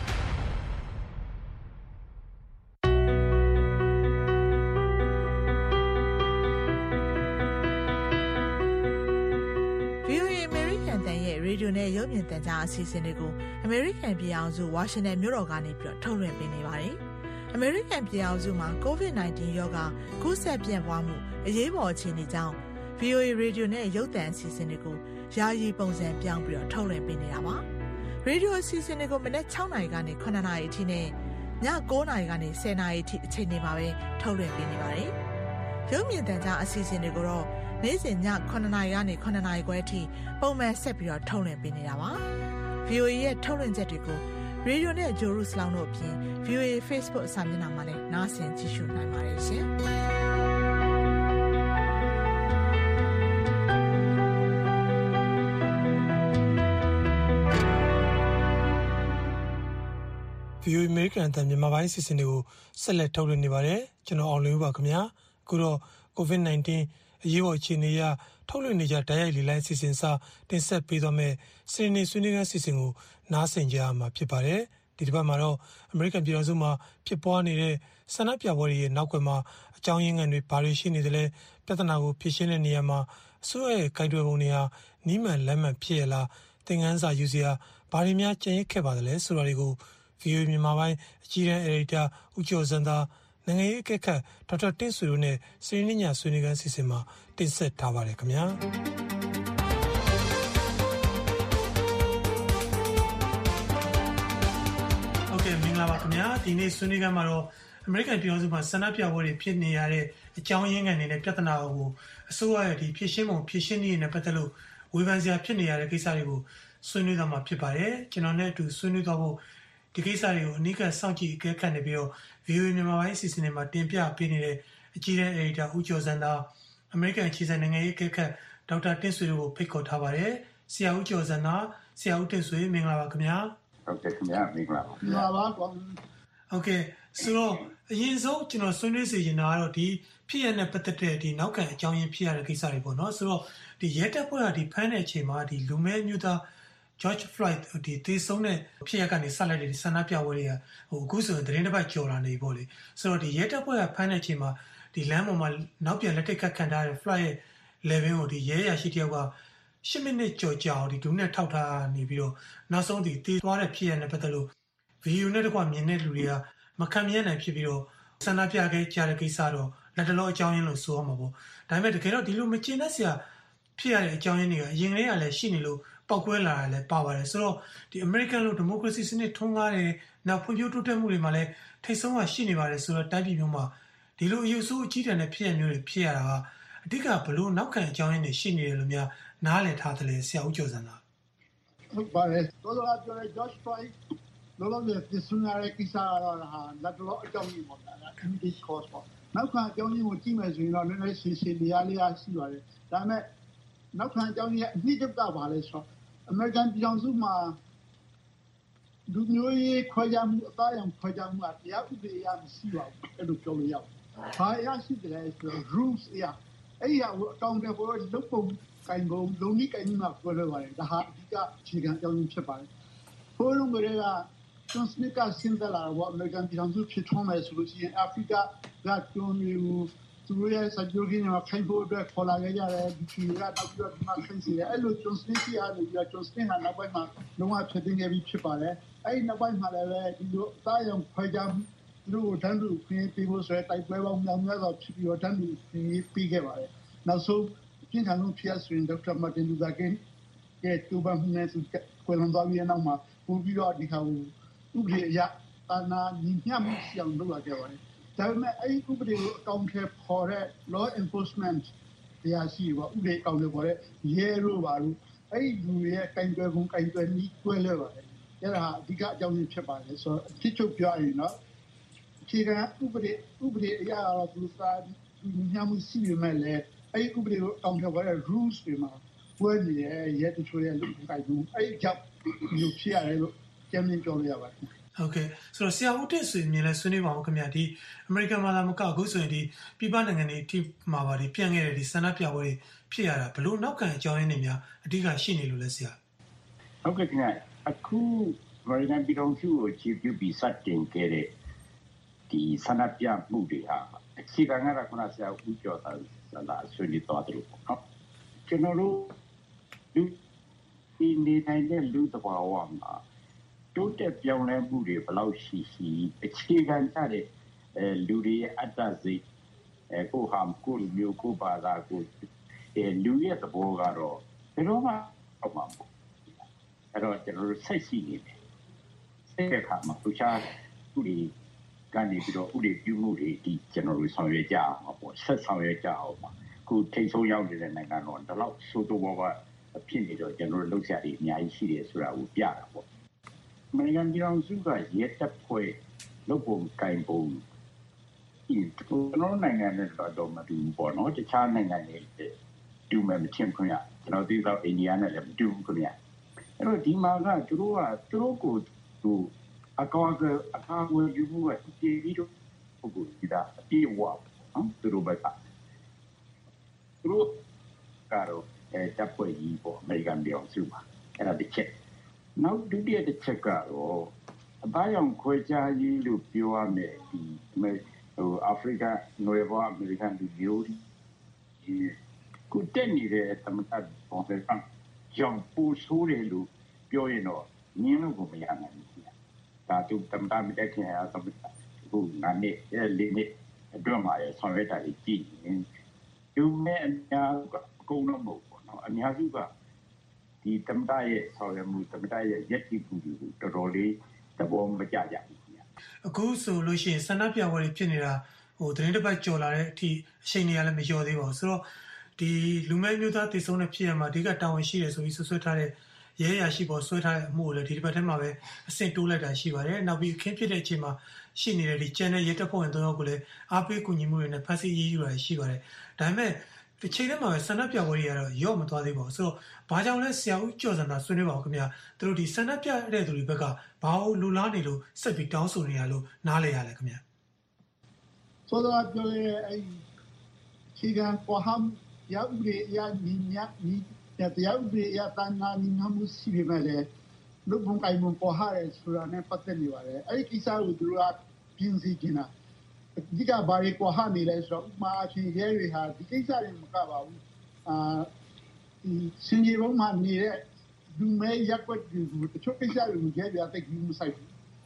ရေဒီယိုနဲ့ရုပ်မြင်သံကြားအစီအစဉ်တွေကို American ပြည်အောင်စု Washington မြို့တော်ကနေပြီးတော့ထုတ်လွှင့်ပေးနေပါတယ်။ American ပြည်အောင်စုမှာ ကိုဗစ် ၁၉ ရောဂါကူးစက်ပြန့်ပွားမှုအရေးပေါ်အခြေအနေကြောင့် ဗွီအိုအေ ရေဒီယိုနဲ့ရုပ်သံအစီအစဉ်တွေကိုယာယီပုံစံပြောင်းပြီးတော့ထုတ်လွှင့်ပေးနေတာပါ။ရေဒီယိုအစီအစဉ်တွေကိုမနက်၆နာရီကနေခုနှစ်နာရီအထိနဲ့ည၉နာရီကနေ၁၀နာရီအထိအချိန်တွေမှာပဲထုတ်လွှင့်ပေးနေပါတယ်။ရုပ်မြင်သံကြားအစီအစဉ်တွေကိုတော့နေ့စဉ်ညခုနှစ်နာရီကနေခုနှစ်နာရီခွဲအထိပုံမှန်ဆက်ပြီးတော့ထုတ်လွှင့်ပေးနေတာပါ။ ဗီ အို အေ ရဲ့ထုတ်လွှင့်ချက်တွေကိုရေဒီယိုနဲ့ဂျိုရုစလောင်းတို့အပြင် ဗီ အို အေ Facebook စာမျက်နှာမှာလည်းနားဆင်ကြည့်ရှုနိုင်ပါတယ်ရှင်။ဗီ အို အေ အမေရိကန်အသံမြန်မာပိုင်းစီစဉ်တွေကိုဆက်လက်ထုတ်လွှင့်နေပါတယ်ကျွန်တော်အောင်လင်းဦးပါခင်ဗျာအခုတော့ ကိုဗစ် ၁၉ အရေးပေါ်အခြေအနေအရထုတ်လွှင့်နေကြဓာတ်ရိုက်လေလိုင်းစီစဉ်စာတင်ဆက်ပေးသွားမယ့်စနေနေ့ဆွေးနွေးခန်းစီစဉ်ကိုနားဆင်ကြရမှာဖြစ်ပါတယ်ဒီတစ်ပတ်မှာတော့အမေရိကန်ပြည်ထောင်စုမှာဖြစ်ပွားနေတဲ့ဆန္ဒပြပွဲတွေရဲ့နောက်ကွယ်မှာအကြောင်းရင်းခံတွေဘာတွေရှိနေသလဲပြဿနာကိုဖြေရှင်းတဲ့နေရာမှာအစိုးရရဲ့ကိုင်တွယ်ပုံတွေဟာနီးမှန်လမ်းမှန်ဖြစ်ရလားသင်ခန်းစာယူစရာဘာတွေများကြံရစ်ခဲ့ပါသလဲဆိုတာတွေကို ဗီ အို အေ မြန်မာပိုင်းအကြီးတန်းအယ်ဒီတာဦးကျော်စံသာနိုင်ငံရေးအကဲခတ်ဒေါက်တာတင့်ဆွေတို့နဲ့စနေနေ့ညဆွေးနွေးခန်းစီစဉ်မှာတင်ဆက်ထားပါတယ်ခင်ဗျာโอเคမင်္ဂလာပါခင်ဗျာဒီနေ့ဆွေးနွေးခန်းမှာတော့အမေရိကန်ပြည်ထောင်စုမှာဆန္ဒပြပွဲတွေဖြစ်နေရတဲ့အကြောင်းရင်းခံနေတဲ့ပြဿနာကိုအစိုးရရဲ့ဒီဖြည့်ရှင်းပုံဖြည့်ရှင်းနည်းနဲ့ပတ်သက်လို့ဝေဖန်စရာဖြစ်နေရတဲ့ကိစ္စတွေကိုဆွေးနွေးသွားမှာဖြစ်ပါတယ်ကျွန်တော်နဲ့အတူဆွေးနွေးသွားဖို့ဒီကိစ္စတွေကိုအနိကစောင့်ကြည့်အကဲခတ်နေပြီးတော့ ဗီ အို အေ မြန်မာပိုင်းအစီအစဉ်တွေမှာတင်ပြပေးနေတဲ့အကြီးတန်းအယ်ဒီတာဦးကျော်စံသာအမေရိကန်အခြေစိုက်နိုင်ငံရေးအကဲခတ်ဒေါက်တာတင့်ဆွေတို့ကိုဖိတ်ခေါ်ထားပါတယ်ဆရာဦးကျော်စံသာဆရာဦးတင့်ဆွေမင်္ဂလာပါခင်ဗျာဟုတ်ကဲ့ခင်ဗျာမင်္ဂလာပါမင်္ဂလာပါကွာဟုတ်ကဲ့ဆိုတော့အရင်ဆုံးကျွန်တော်ဆွေးနွေးစီချင်တာကတော့ဒီဖြစ်ရတဲ့ပတ်သက်တဲ့ဒီနောက်ခံအကြောင်းရင်းဖြစ်ရတဲ့ကိစ္စတွေပေါ့နော်ဆိုတော့ဒီရဲတပ်ဖွဲ့ကဒီဖမ်းတဲ့အချိန်မှာဒီလူမဲမျိုးသားGeorge Floyd ဒီသေဆုံးတဲ့ဖြစ်ရပ်ကနေဆက်လိုက်တဲ့ဆန္ဒပြပွဲတွေကဟိုအခုဆိုရင်သတင်းတစ်ပတ်ကြော်လာနေပေါ့လေဆိုတော့ဒီရဲတပ်ဖွဲ့ကဖမ်းတဲ့အချိန်မှာဒီလမ်းပေါ်မှာနောက်ပြန်လက်ထိတ်ခတ်ခံထားတဲ့ Floyd ရဲ့ level ကိုဒီရဲရရှိတယောက်ကရှစ်မိနစ်ကြော်ကြာအောင်ဒီဒူးနဲ့ထောက်ထားနေပြီးတော့နောက်ဆုံးဒီသေသွားတဲ့ဖြစ်ရပ်နဲ့ပတ်သက်လို့ဗီဒီယိုနဲ့တကွမြင်တဲ့လူတွေကမခံမြင်နိုင်ဖြစ်ပြီးတော့ဆန္ဒပြခဲ့ကြတဲ့ကိစ္စတော့လက်တလောအကြောင်းရင်းလို့ဆိုရမှာပေါ့ဒါပေမဲ့တကယ်တော့ဒီလိုမကျင်တတ်စရာဖြစ်ရတဲ့အကြောင်းရင်းတွေကအရင်ကတည်းကလည်းရှိနေလို့ပောက်ကွဲလာတာလည်းပါပါတယ်ဆိုတော့ဒီ American လို့ဒီမိုကရေစီစနစ်ထွန်းကားတယ်နောက်ဖွံ့ဖြိုးတိုးတက်မှုတွေမှာလည်းထိတ်ဆုံးကရှိနေပါတယ်ဆိုတော့တိုင်းပြည်မျိုးမှာဒီလိုအယူဆိုးအကြီးတန်းနဲ့ဖြစ်ရမျိုးတွေဖြစ်ရတာကအဓိကဘလို့နောက်ခံအကြောင်းရင်းတွေရှိနေတယ်လို့များနားလည်ထားတယ်လေဆရာဦးကျော်စံသာဟုတ်ပါတယ်တော်တော်ပြောရဲ George Floyd လောလောဆယ်ဒီစုနာရဲ့ကိစ္စကတော့ဟာလက်တော်အကြောင်းကြီးပေါ့လား community cause ပေါ့နောက်ခံအကြောင်းကြီးကိုကြည့်မယ်ဆိုရင်တော့နည်းနည်းရှင်းရှင်းလျားလျားရှိပါတယ်ဒါပေမဲ့နောက်ခံအကြောင်းကြီးရဲ့အနည်းချုပ်ကပါလဲဆိုတော့ American ပြည်ထောင်စုမှာလူမျိုးရေးခွဲခြားမှုအသားအရောင်ခွဲခြားမှုကတရားဥပဒေအရမရှိပါဘူးအဲ့လိုပြောလို့ရပါတယ်။ဘာအရရှိတယ်ဆိုတော့ rules အရအဲ့ရအကောင့်တွေပေါ်လုတ်ပုံကိုင်ပုံလုံနီးကိုင်မှာပြောလို့ပါတယ်ဒါဟာအဓိကအခြေခံအကြောင်းရင်းဖြစ်ပါတယ်။ဘိုးလုံးတွေက transmit ကစင်တာလာတော့ American ပြည်ထောင်စုဖြစ်ထွန်းမယ်ဆိုလို့ရှိရင် Africa ကကျွန်းမျိုးသူတို့ရဲ့စကြဝဠာကြီးမှာခိုင်ဖို့အတွက်ခေါ်လာကြရတယ်ဒီကနောက်ပြီးတော့ဒီမှာဆင်းစီတယ်အဲ့လို transmit ရလို့ပြီးတော့ transmit ကနောက်ပိုင်းမှာလုံးဝဖြစ်တင်ခဲ့ပြီးဖြစ်ပါတယ်အဲ့ဒီနောက်ပိုင်းမှာလည်းဒီလိုအသားရောင်ခွဲခြားမှုသူတို့တန်းတူခင်းပေးဖို့ဆိုတဲ့တိုက်ပွဲပေါင်းများများစွာဖြစ်ပြီးတော့တန်းတူခင်းပေးခဲ့ပါတယ်နောက်ဆုံးပြင်ထန်လုံးဖြစ်ဆိုရင်ဒေါက်တာမာတင်လူသာကင်းရဲ့တူပန်နဲ့သူကွယ်လွန်သွားပြီးနောက်မှာပို့ပြီးတော့ဒီခါကိုဥပဒေအရအာဏာညီမျှမှုရှိအောင်လုပ်လာခဲ့ပါတယ်ဒါပေမဲ့အဲ့ဒီဥပဒေကိုအကောင့်ထဲပေါ်တဲ့ law enforcement တရားရှိပါဥပဒေအကောင့်ထဲပေါ်တဲ့ရဲတို့ပါလို့အဲ့ဒီလူရဲ့ကင်တွယ်ပုံကင်တွယ်နည်းတွဲလဲပါတယ်အဲ့ဒါအဓိကအကြောင်းရင်းဖြစ်ပါတယ်ဆိုတော့အဖြစ်ချုပ်ပြောရင်တော့ခြေကဥပဒေဥပဒေအရတော့သူစာညီမျှမှုရှိပေမဲ့လည်းအဲ့ဒီဥပဒေကိုအကောင့်ထဲပေါ်တဲ့ rules တွေမှာဝယ်နေရဲတချို့ရဲ့လူကိုင်မှုအဲ့ဒီကြောင့်ဒီလိုဖြစ်ရတယ်လို့ကျမ်းမြင်ပြောလို့ရပါတယ်ဟုတ်ကဲ့ဆိုတော့ဆရာဦးတက်ဆွေမြင်လဲဆွေးနွေးပါဦးခင်ဗျာဒီအမေရိကန်မှာလာမကအခုဆိုရင်ဒီပြည်ပနိုင်ငံတွေအထိမှာပါဒီပြန်ခဲ့တဲ့ဒီဆန္ဒပြပွဲတွေဖြစ်ရတာဘလို့နောက်ခံအကြောင်းရင်းတွေများအဓိကရှိနေလို့လဲဆရာဟုတ်ကဲ့ခင်ဗျာအခုအမေရိကန်ပြည်ထောင်စုကိုချီးကျူးပြီးစတင်ခဲ့တဲ့ဒီဆန္ဒပြမှုတွေဟာအခြေခံကတော့ခုနဆရာဦးကျော်သာလာဆွေးနွေးသွားတယ်ပေါ့နော်ကျွန်တော်တို့ဒီဒီနေတိုင်းတဲ့လူတဘာဝမှာတိုးတက်ပြောင်းလဲမှုတွေဘယ်လောက်ရှိရှိအခြေခံကြတဲ့အဲလူတွေရဲ့အတ္တစိတ်အဲကိုဟာကိုမျိုးကိုပါတာကိုအဲလူရဲ့သဘောကတော့ဘယ်တော့မှအောက်မှာမဟုတ်အဲ့တော့ကျွန်တော်တို့စိတ်ရှိနေတယ်စိတ်ကမှသူချာသူတွေကနေပြီးတော့ဥတွေပြုမှုတွေဒီကျွန်တော်တို့ဆောင်ရွက်ကြအောင်ပေါ့ဆက်ဆောင်ရွက်ကြအောင်ပါခုထိတ်ဆုံးရောက်နေတဲ့နိုင်ငံတော်ဒီလောက်ဆိုးတော့ဘာဖြစ်နေတော့ကျွန်တော်တို့လှုပ်ရှားတွေအများကြီးရှိတယ်ဆိုတာကိုပြတာပေါ့အမေရိကန်ပြည်ထောင်စုကရဲတပ်ဖွဲ့လုပ်ပုံကိုင်ပုံဒီကျွန်တော်နိုင်ငံနဲ့တော့မတူဘူးပေါ့နော်တခြားနိုင်ငံတွေတူမယ်မထင်ခွင့်ရကျွန်တော်ဒီတော့အိန္ဒိယနဲ့လည်းမတူဘူးခင်ဗျအဲ့တော့ဒီမှာကသူတို့ကသူတို့ကိုသူအကောင့်အကောင့်ဝယ်ယူမှုကတည်ပြီးတော့ပုဂ္ဂိုလ်ကြီးတာအပြည့်အဝနော်သူတို့ဘက်ကသူတို့ကတော့အဲတပ်ဖွဲ့ကြီးပေါ့အမေရိကန်ပြည်ထောင်စုမှာအဲ့ဒါတစ်ချက်နောက်ဒုတိယတစ်ချက်ကတော့အသားရောင်ခွဲခြားရေးလို့ပြောရမယ်ဒီဟိုအာဖရိကနွေဘောအမေရိကန်လူမျိုးဒီကုတက်နေတဲ့သမတ်ပေါ်တဲ့ကြောင့်ပူဆိုးတယ်လို့ပြောရင်တော့ငင်းလို့ကိုမရနိုင်ဘူးဒါတူတမတာမတက်ခင်အားသမတ်ဟိုငါနဲ့အဲလေးနဲ့အတွက်မှာရဆောင်ရွက်တာကြီးကြည့်ရင်ဒီမဲ့အများကအကုန်လုံးမဟုတ်ဘူးနော်အများစုကဒီတမတာရဲ့ဆောင်ရွက်မှုတမတာရဲ့ရက်တိမှုကိုတော်တော်လေးသဘောမကျကြဘူးခင်ဗျအခုဆိုလို့ရှိရင်ဆန္ဒပြပွဲတွေဖြစ်နေတာဟိုသတင်းတစ်ပတ်ကြော်လာတဲ့အထိအချိန်တွေကလည်းမလျော်သေးပါဘူးဆိုတော့ဒီလူမဲမျိုးသားတည်ဆုံးတဲ့ဖြစ်ရမှာအဓိကတာဝန်ရှိတယ်ဆိုပြီးဆွဆွထားတဲ့ရဲရရှိပေါ်ဆွဲထားတဲ့အမှုကိုလည်းဒီတစ်ပတ်ထဲမှာပဲအဆင့်တိုးလိုက်တာရှိပါတယ်နောက်ပြီးအခင်းဖြစ်တဲ့အချိန်မှာရှိနေတဲ့ဒီကျန်တဲ့ရဲတပ်ဖွဲ့ဝင်သုံးယောက်ကိုလည်းအားပေးကူညီမှုတွေနဲ့ဖမ်းဆီးရေးယူတာရှိပါတယ်ဒါပေမဲ့ဒီချိန်ထဲမှာပဲဆန္ဒပြပွဲတွေကတော့ရော့မသွားသေးပါဘူးဆိုတော့ဘာကြောင့်လဲဆရာဦးကျော်စံသာဆွေးနွေးပါဦးခင်ဗျာသူတို့ဒီဆန္ဒပြတဲ့သူတွေဘက်ကဘာလို့လူလားနေလို့ဆက်ပြီးတောင်းဆိုနေရလို့နားလဲရလဲခင်ဗျာဆိုတော့ပြောရဲအဲ့ခြေကပေါ်ဟမ်ရောက်ပြီးရညီညာညီတရားဥပဒေအရတန်ငါညီညာမှုရှိပေမဲ့လည်းလူပုံကိုင်ပုံပေါ်ဟာရဲဆိုတာနဲ့ပတ်သက်နေပါတယ်အဲ့ဒီကိစ္စကိုသူတို့ကပြင်းစီနေတာဒီကဘာတွေပေါ်ဟာနေလဲဆိုတော့ဥမာအချင်းရဲတွေဟာဒီကိစ္စတွေမကပါဘူးအာဒီစင်ကြီးဘုံမှာနေတဲ့လူမဲရက်ွက်တွေကိုတချို့ကိစ္စတွေကိုရဲပြတိတ်ပြီးမဆိုင်ဘူး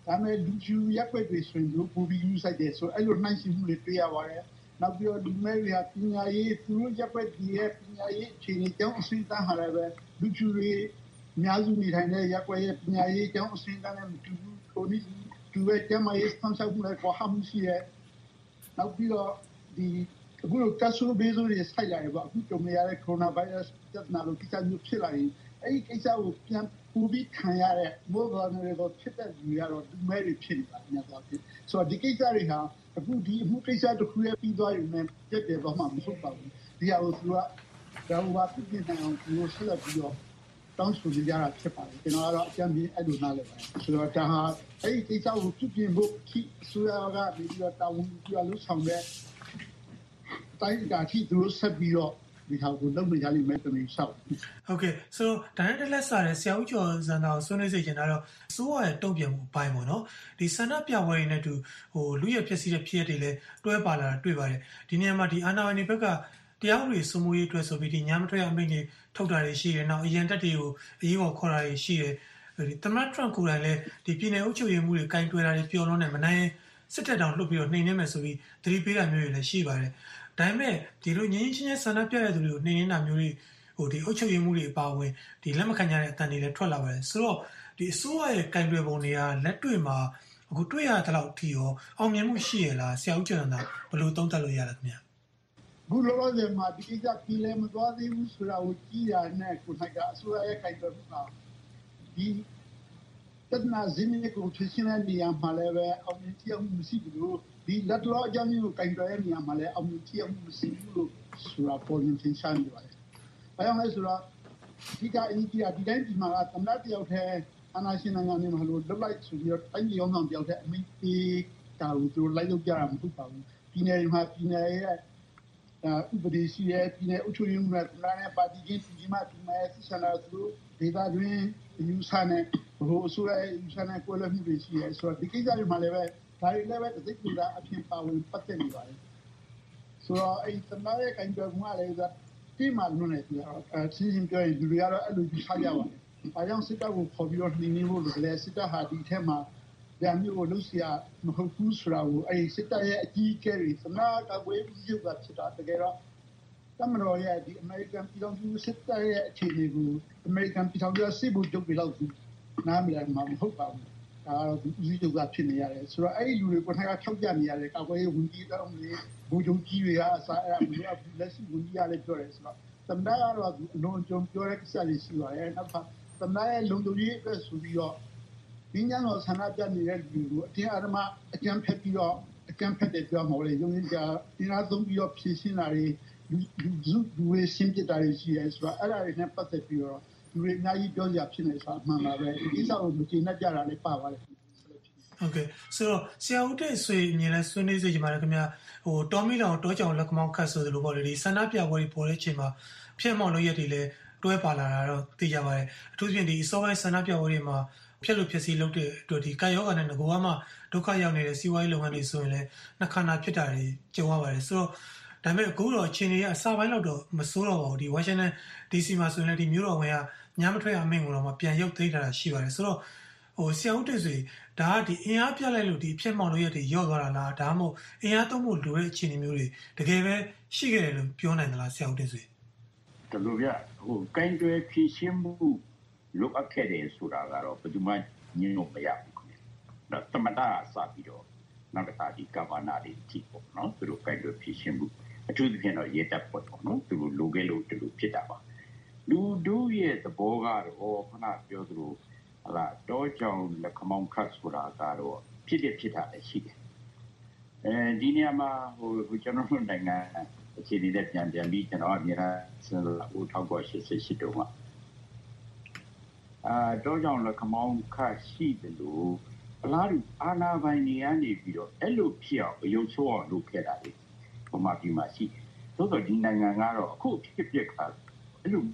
ဒါမဲ့လူကျူရက်ွက်တွေဆိုရင်တို့ပူပြီးယူဆိုင်တယ်ဆိုအဲ့လိုနှိုင်းယှဉ်မှုတွေတွေ့ရပါတယ်နောက်ပြီးတော့လူမဲတွေကပညာရေးသူတို့ရက်ွက်ဒီရဲ့ပညာရေးအခြေအနေကြောင့်အစိမ်းတန်းဟာလည်းပဲလူကျူတွေအများစုနေထိုင်တဲ့ရက်ွက်ရဲ့ပညာရေးကြောင့်အစိမ်းတန်းနဲ့မတူဘူးကိုနည်းတူရဲ့ကျမရေးစမ်းဆောင်မှုတွေပေါ်ဟာမှုရှိရဲ့နောက်ပြီးတော့ဒီအခုကဆူဘေးဆိုတွေဆိုင်လာတယ်ပေါ့အခုကြုံရတဲ့ကိုရိုနာဗိုင်းရပ်စ်တက်နာလို့ကိစ္စမျိုးဖြစ်လာရင်အဲ့ဒီကိစ္စကိုပြန်ပူပြီးခံရတဲ့မိုးပေါ်တွေကိုဖြစ်တဲ့လူရတော့လူမဲတွေဖြစ်နေတာများသွားပြီဆိုတော့ဒီကိစ္စတွေဟာအခုဒီအမှုကိစ္စတစ်ခုရဲ့ပြီးသွားရင်လည်းပြည့်တယ်တော့မှမဟုတ်ပါဘူးဒီဟာကိုသူကဒါဝါပြည်နေအောင်ဒီလိုဆက်လက်ပြီးတော့တောင်းဆိုကြရတာဖြစ်ပါတယ်ကျွန်တော်ကတော့အကြံပေးအဲ့လိုနားလည်ပါတယ်ဆိုတော့ဒါဟာအဲ့ဒီကိစ္စကိုပြုပြင်ဖို့ခိဆိုရကပြီးတော့တာဝန်ယူလို့ဆောင်တဲ့တိုင်းကတိသူတို့ဆက်ပြီးတော့ဒီဟာကိုလုပ်နေကြလိမ့်မယ်တမင်ဆောက်ဟုတ်ကဲ့ဆိုတော့ဒါနဲ့တက်လက်စားတဲ့ဆရာဦးကျော်စံတော်ဆွေးနွေးစေချင်တာတော့စိုးရရဲ့တုံ့ပြန်မှုအပိုင်းပေါ့နော်ဒီဆန္ဒပြပွဲတွေနဲ့တူဟိုလူရဖြစ်စီတဲ့ဖြစ်ရတွေလည်းတွဲပါလာတာတွေ့ပါတယ်ဒီနေရာမှာဒီအာဏာပိုင်တွေဘက်ကတရားဥပဒေစိုးမိုးရေးအတွက်ဆိုပြီးဒီညမထွက်အမိန့်တွေထုတ်တာတွေရှိတယ်နောက်အရန်တက်တွေကိုအရေးပေါ်ခေါ်တာတွေရှိတယ်ဒီသမတ်ထရန့်ကိုယ်တိုင်လည်းဒီပြည်내အုပ်ချုပ်ရေးမှုတွေကင်တွယ်တာတွေပျော်လွန်းနေမနိုင်စစ်တပ်တောင်လှုပ်ပြီးတော့နှိမ်နှင်းမယ်ဆိုပြီးသတိပေးတာမျိုးတွေလည်းရှိပါတယ်ဒါပေမဲ့ဒီလိုငြင်းချင်းချင်းဆန္ဒပြရတဲ့သူတွေကိုနှိမ်နှင်းတာမျိုးတွေဟိုဒီအုပ်ချုပ်ရေးမှုတွေအပါအဝင်ဒီလက်မခံကြတဲ့အတန်တွေလည်းထွက်လာပါတယ်ဆိုတော့ဒီအစိုးရရဲ့ကင်တွယ်ပုံတွေကလက်တွေ့မှာအခုတွေ့ရတဲ့လောက်ထိရောအောင်မြင်မှုရှိရလားဆရာဦးကျော်စံတော်ဘယ်လိုသုံးသပ်လို့ရလဲခင်ဗျာဘူးလောလောဆယ်မှာဒီကိစ္စပြည်လဲမသွားသေးဘူးဆိုတာကိုကြည့်ရတဲ့ကိုနိုင်ကအစိုးရရဲ့ကင်တွယ်မှုကဒီတက်နာဇင်းနဲ့ကိုဖြစ်ရှင်တဲ့နေရာမှာလည်းပဲအောင်မြင်ကြအောင်မရှိဘူးလို့ဒီလက်တော်အကြောင်းကိုကင်တွယ်ရနေရာမှာလည်းအောင်မြင်ကြအောင်မရှိဘူးလို့ဆိုတာပေါ်ရင်သင်ရှားနေပါတယ်။ဘာကြောင့်လဲဆိုတော့ဒီကအင်ဂျီယာဒီတိုင်းဒီမှာကသမ္မတတယောက်တည်းအာဏာရှင်နိုင်ငံတွေမှာလို့လွတ်လိုက်ဆိုပြီးတော့တိုင်းပြည်ရောင်းဆောင်တယောက်တည်းအမိပေးတာကိုသူလိုက်လုပ်ကြတာမဟုတ်ပါဘူး။ပြည်နယ်မှာပြည်နယ်ရဲ့ဥပဒေရှိရဲ့ပြည်နယ်အုပ်ချုပ်ရေးမှူးကသမ္မတနဲ့ပါတီချင်းဒီမှာပြည်နယ်ဆန္ဒသူဒေသတွင်းယူဆနဲ့ဟိုအစိုးရယူဆနဲ့ကိုယ်လည်းမှုတွေရှိရဲဆိုတော့ဒီကိစ္စတွေမှာလည်းပဲဒါတွေလည်းပဲတစ်စိတ်ကူတာအဖြစ်ပါဝင်ပတ်သက်နေပါတယ်ဆိုတော့အဲ့သမ္မတရဲ့ကင်တွယ်မှုကလည်းဒီမှာလွန်နေတယ်အဲရှင်းရှင်းပြောရင်လူတွေကတော့အဲ့လိုယူဆကြပါတယ်။အားကြောင့်စစ်တပ်ကိုခေါ်ပြီးတော့နှိမ်နှင်းဖို့လို့လည်းစစ်တပ်ဟာဒီထက်မှာဒါမျိုးကိုလုပ်เสียမဟုတ်ဘူးဆိုတာကိုအဲ့စစ်တပ်ရဲ့အကြီးအကဲတွေသမ္မတကဝေးပြုစုတာဖြစ်တာတကယ်တော့သမ္မတော်ရဲ့ဒီအမေရိကန်ပြည်ထောင်စုစစ်တပ်ရဲ့အခြေအနေကိုအမေရိကန်ပြည်ထောင်စုစစ်ဗိုလ်ချုပ်တွေလောက်သူနားမလည်မှာမဟုတ်ပါဘူး။ဒါကတော့ဦးစီးချုပ်ကဖြစ်နေရတယ်ဆိုတော့အဲ့ဒီလူတွေကိုထိုင်ကထောက်ပြနေရတယ်ကာကွယ်ရေးဝန်ကြီးတောင်းနေဗိုလ်ချုပ်ကြီးတွေကအစားအဲ့ဒါမျိုးအလက်ရှိဝန်ကြီးရလည်းပြောတယ်ဆိုတော့သမ္မတကတော့အလွန်အကျွံပြောတဲ့ကိစ္စလေးရှိပါတယ်။နောက်ထပ်သမ္မတရဲ့လုံခြုံရေးအတွက်ဆိုပြီးတော့ဒီညတော့ဆန္ဒပြနေတဲ့လူကိုအတင်းအဓမ္မအကြမ်းဖက်ပြီးတော့အကြမ်းဖက်တဲ့ပြောမှာလေရုံးရင်းကြဒီနာသုံးပြီးတော့ဖြည့်ရှင်းတာတွေလူလူလူတွေရှင်းပြတာတွေရှိရဲဆိုတော့အဲ့ဒါတွေနဲ့ပတ်သက်ပြီးတော့လူတွေအများကြီးပြောကြဖြစ်နေဆိုတာမှန်ပါပဲဒီကိစ္စကိုမကျေနပ်ကြတာလည်းပါပါတယ်ဟုတ်ကဲ့ဆိုတော့ဆရာဦးတဲ့ဆွေမြင်လဲဆွေးနွေးစေချင်ပါတယ်ခင်ဗျာဟိုတော်မီလောင်တောကြောင်လက်ကမောင်းခတ်ဆိုသလိုပေါ့လေဒီဆန္ဒပြပွဲတွေပေါ်တဲ့အချိန်မှာဖြစ်မောင်လို့ရက်တွေလည်းတွဲပါလာတာတော့သိကြပါတယ်အထူးသဖြင့်ဒီအစောပိုင်းဆန္ဒပြပွဲတွေမှာဖြက်လို့ဖြစ်စီလုပ်တဲ့အတွက်ဒီကာယောဂါနဲ့ငကိုကမှဒုက္ခရောက်နေတဲ့စီးပွားရေးလုပ်ငန်းတွေဆိုရင်လည်းနှခါနာဖြစ်တာတွေကြုံရပါတယ်ဆိုတော့ဒါပေမဲ့အခုတော့အချိန်ကြီးအစပိုင်းလောက်တော့မစိုးတော့ပါဘူးဒီဝါရှင်တန် ဒီ စီ မှာဆိုရင်လည်းဒီမြို့တော်ဝင်ကညမထွက်အမိန့်ကိုတော့မှပြန်ရုပ်သိမ်းတာရှိပါတယ်ဆိုတော့ဟိုဆရာဦးတဲ့ဆိုဒါကဒီအင်အားပြလိုက်လို့ဒီဖြက်မောင်လို့ရတဲ့ရော့သွားတာလားဒါမှမဟုတ်အင်အားသုံးဖို့လိုတဲ့အခြေအနေမျိုးတွေတကယ်ပဲရှိခဲ့တယ်လို့ပြောနိုင်သလားဆရာဦးတဲ့ဆိုတလူပြဟိုကိုင်းတွယ်ဖြည့်ရှင်းမှုလုတ်အပ်ခဲ့တယ်ဆိုတာကတော့ဘယ်သူမှညှင်းလို့မရဘူးခင်ဗျ။တမတာစပြီးတော့နောက်တစ်ခါဒီကဘာနာတွေကြည့်ပေါ့နော်သူတို့ကိုင်းတွယ်ဖြည့်ရှင်းမှုအထူးသဖြင့်တော့ရဲတပ်ဖွဲ့ပေါ့နော်သူတို့လိုခဲ့လို့တူဖြစ်တာပါလူတို့ရဲ့သဘောကတော့ခဏပြောသလိုဟလာတောကြောင်လက်ခမောင်းခတ်ဆိုတာကတော့ဖြစ်ဖြစ်ဖြစ်တာလည်းရှိတယ်အဲဒီနေရာမှာဟိုကျွန်တော်တို့နိုင်ငံအခြေအနေနဲ့ပြန်ပြန်ပြီးကျွန်တော်အမြဲတမ်းစဉ်းစားဦးထောက်ပေါ်ရှိရှိရှိတော့မှာအာတောကြောင်လက်ခမောင်းခတ်ရှိတယ်လို့အလားတူအာနာပိုင်နေရနေပြီးတော့အဲ့လိုဖြစ်အောင်အယုံဆိုးအောင်လုပ်ခဲ့တာလေဟိုမှာဒီမှာရှိတယ်သို့တော့ဒီနိုင်ငံကတော့အခုဖြစ်ဖြစ်ခါအဲ့လို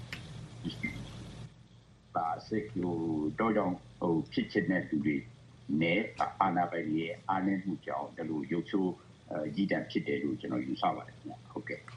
ပါစက်ကိုတောကြောင်ဟိုဖြစ်ချင်တဲ့လူတွေနဲ့အာနာပိုင်ရဲ့အာဏာမှုကြောင့်ဒါလိုရုပ်ဆိုးကြီးတံဖြစ်တယ်လို့ကျွန်တော်ယူဆပါတယ်ခင်ဗျဟုတ်ကဲ့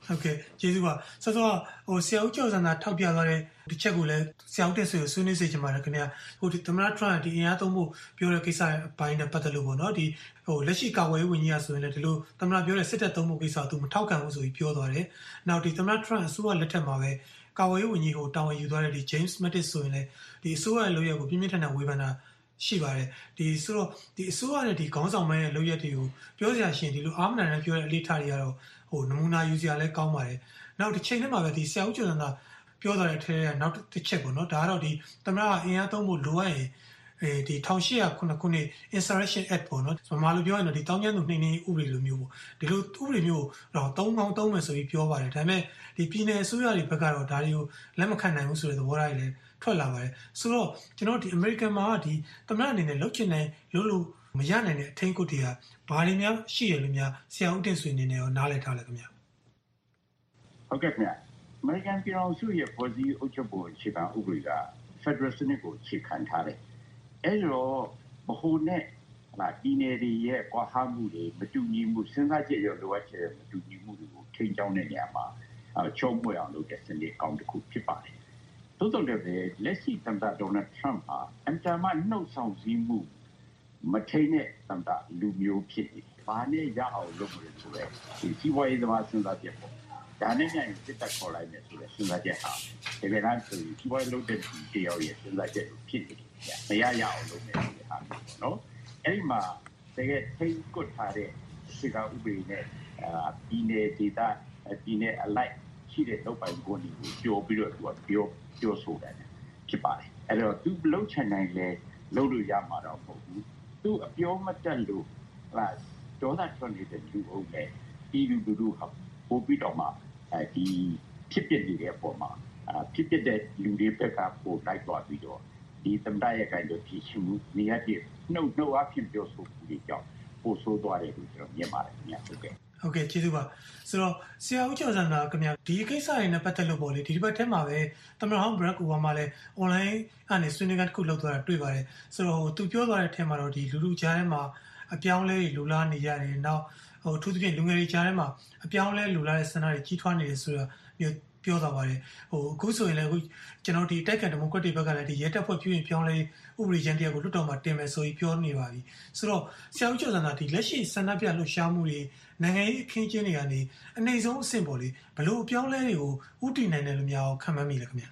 ဟုတ်ကဲ့ကျေးဇူးပါဆောစောဟိုဆရာဦးကျော်စံသာထောက်ပြသွားတဲ့ဒီချက်ကိုလည်းဆရာဦးတက်ဆွေကိုဆွေးနွေးစေချင်ပါတယ်ခင်ဗျာဟိုဒီသမ္မတထရန့်ဒီအင်အားသုံးဖို့ပြောတဲ့ကိစ္စအပိုင်းနဲ့ပတ်သက်လို့ပေါ့နော်ဒီဟိုလက်ရှိကာကွယ်ရေးဝန်ကြီးကဆိုရင်လည်းဒီလိုသမ္မတပြောတဲ့စစ်တပ်သုံးဖို့ကိစ္စသူမထောက်ခံဘူးဆိုပြီးပြောသွားတယ်နောက်ဒီသမ္မတထရန့်အစိုးရလက်ထက်မှာပဲကာကွယ်ရေးဝန်ကြီးဟိုတာဝန်ယူသွားတဲ့ဒီ James Mattis ဆိုရင်လည်းဒီအစိုးရရဲ့လုပ်ရက်ကိုပြင်းပြင်းထန်ထန်ဝေဖန်တာရှိပါတယ်ဒီဆိုတော့ဒီအစိုးရနဲ့ဒီခေါင်းဆောင်မဲရဲ့လုပ်ရက်တွေကိုပြောစရာရှင်ဒီလိုအားမနာနဲ့ပြောတဲ့အလေးထားတွေကတော့ဟိုနမူနာယူစရာလည်းကောင်းပါတယ်နောက်တစ်ချိန်ထဲမှာပဲဒီဆရာဦးကျော်စံသာပြောသွားတဲ့အထက်ကနောက်တစ်ချက်ပေါ့နော်ဒါကတော့ဒီသမ္မတကအင်အားသုံးဖို့လိုအပ်ရင်အဲဒီ၁၈၀၉ခုနှစ် Insurrection Act ပေါ့နော်မမလိုပြောရင်တော့ဒီတောင်းကျမ်းသူနှိမ့်နှိမ့်ဥပဒေလိုမျိုးပေါ့ဒီလိုဥပဒေမျိုးတော့သုံးကောင်းသုံးမယ်ဆိုပြီးပြောပါတယ်ဒါပေမဲ့ဒီပြည်내အစိုးရတွေဘက်ကတော့ဒါတွေကိုလက်မခံနိုင်ဘူးဆိုတဲ့သဘောထားတွေလည်းထွက်လာပါတယ်ဆိုတော့ကျွန်တော်ဒီ American မှာဒီသမ္မတအနေနဲ့လုပ်ချင်တဲ့လို့လို့မရနိုင်တဲ့အထင်ကိုတွေကဘာတွေများရှိရလို့များဆရာဦးတင်ဆွေနေနေရောနားလည်ထားလဲခင်ဗျာဟုတ်ကဲ့ခင်ဗျာ American ပြည်တော်စုရဲ့ပေါ်စီအုပ်ချုပ်ပုံအခြေခံဥပဒေက Federal စနစ်ကိုအခြေခံထားတယ်အဲ့တော့ဘဟုနဲ့ဟာဒီနေရီရဲ့ကွာဟမှုတွေမတူညီမှုစဉ်းစားချက်ရောလိုအပ်ချက်မတူညီမှုတွေကိုထိန်းကျောင်းတဲ့နေရာမှာချုံးမွေအောင်လုပ်တဲ့စနစ်ကောင်းတစ်ခုဖြစ်ပါတယ်သို့တော်လည်းပဲလက်ရှိသမ္မတဒေါ်နယ်ထရန့်ဟာအင်တာမနှုတ်ဆောင်စည်းမှုမထိန်တဲ့သမ္မတလူမျိုးဖြစ်နေဘာနဲ့ရအောင်လုပ်မလို့ဆိုရဲဒီစီးပွားရေးသမားစဉ်းစားချက်ပေါ့ဒါနဲ့ညရင်စစ်တပ်ခေါ်လိုက်မယ်ဆိုရဲစဉ်းစားချက်ဟာဒီကနေ့ဆိုစီးပွားရေးလုပ်တဲ့ဒီတရားရဲ့စဉ်းစားချက်ဖြစ်နေတယ်မရရအောင်လုပ်မယ်ဒီဟာပေါ့နော်အဲ့ဒီမှာတကယ်ထိတ်ကွတ်ထားတဲ့စီကဥပဒေနဲ့အာဒီနေဒေတာဒီနေအလိုက်ရှိတဲ့လောက်ပိုင်ကိုဒီကိုပြောပြီးတော့သူကပြောပြောဆိုတာဖြစ်ပါတယ်အဲ့တော့သူလှုပ်ချင်နိုင်လဲလှုပ်လို့ရမှာတော့မဟုတ်ဘူးသူအပြောမတက်လို့ဟာဒေါသထွက်နေတဲ့လူအုပ်နဲ့ဒီလူလူလူဟာပို့ပြီးတော့မှအဲဒီဖြစ်ပျက်နေတဲ့အပေါ်မှာဖြစ်ပျက်တဲ့လူတွေဘက်ကပို့လိုက်သွားပြီးတော့ဒီသမ္မတရဲ့ကိုင်လို့ဖြစ်ရှိမှုနေရာပြနှုတ်နှုတ်အဖြစ်ပြောဆိုမှုတွေကြောင့်ပို့ဆိုးသွားတယ်လို့ကျွန်တော်မြင်ပါတယ်ခင်ဗျာဟုတ်ကဲ့ဟုတ်ကဲ့ကျေးဇူးပါဆိုတော့ဆရာဦးကျော်စံသာခင်ဗျာဒီကိစ္စတွေနဲ့ပတ်သက်လို့ပေါ့လေဒီဒီဘက်ထဲမှာပဲသမ္မတဟောင်းဘရက်အိုဘားမားလည်း online အနေဆွေးနွေးခန်းတစ်ခုလုပ်သွားတာတွေ့ပါတယ်ဆိုတော့သူပြောသွားတဲ့အထက်မှာတော့ဒီလူလူကြားထဲမှာအပြောင်းလဲတွေလူလာနေကြတယ်နောက်ဟိုအထူးသဖြင့်လူငယ်တွေကြားထဲမှာအပြောင်းလဲလူလာတဲ့စနစ်တွေကြီးထွားနေတယ်ဆိုတော့မျိုးပြောသွားပါတယ်ဟိုအခုဆိုရင်လည်းအခုကျွန်တော်ဒီတိုက်ကန်ဒီမိုကရက်တစ်ဘက်ကလည်းဒီရဲတပ်ဖွဲ့ပြုရင်ပြောင်းလဲဥပဒေကျမ်းတရားကိုလွှတ်တော်မှာတင်မယ်ဆိုပြီးပြောနေပါပြီဆိုတော့ဆရာဦးကျော်စံသာဒီလက်ရှိစန္ဒပြလှုပ်ရှားမှုတွေနိုင်ငံရေးအခင်းကျင်းတွေကနေအနေဆုံးအဆင့်ပေါ်လေဘလို့အပြောင်းလဲတွေကိုဥတည်နိုင်တယ်လို့များခံမှန်းမိလဲခင်ဗျာ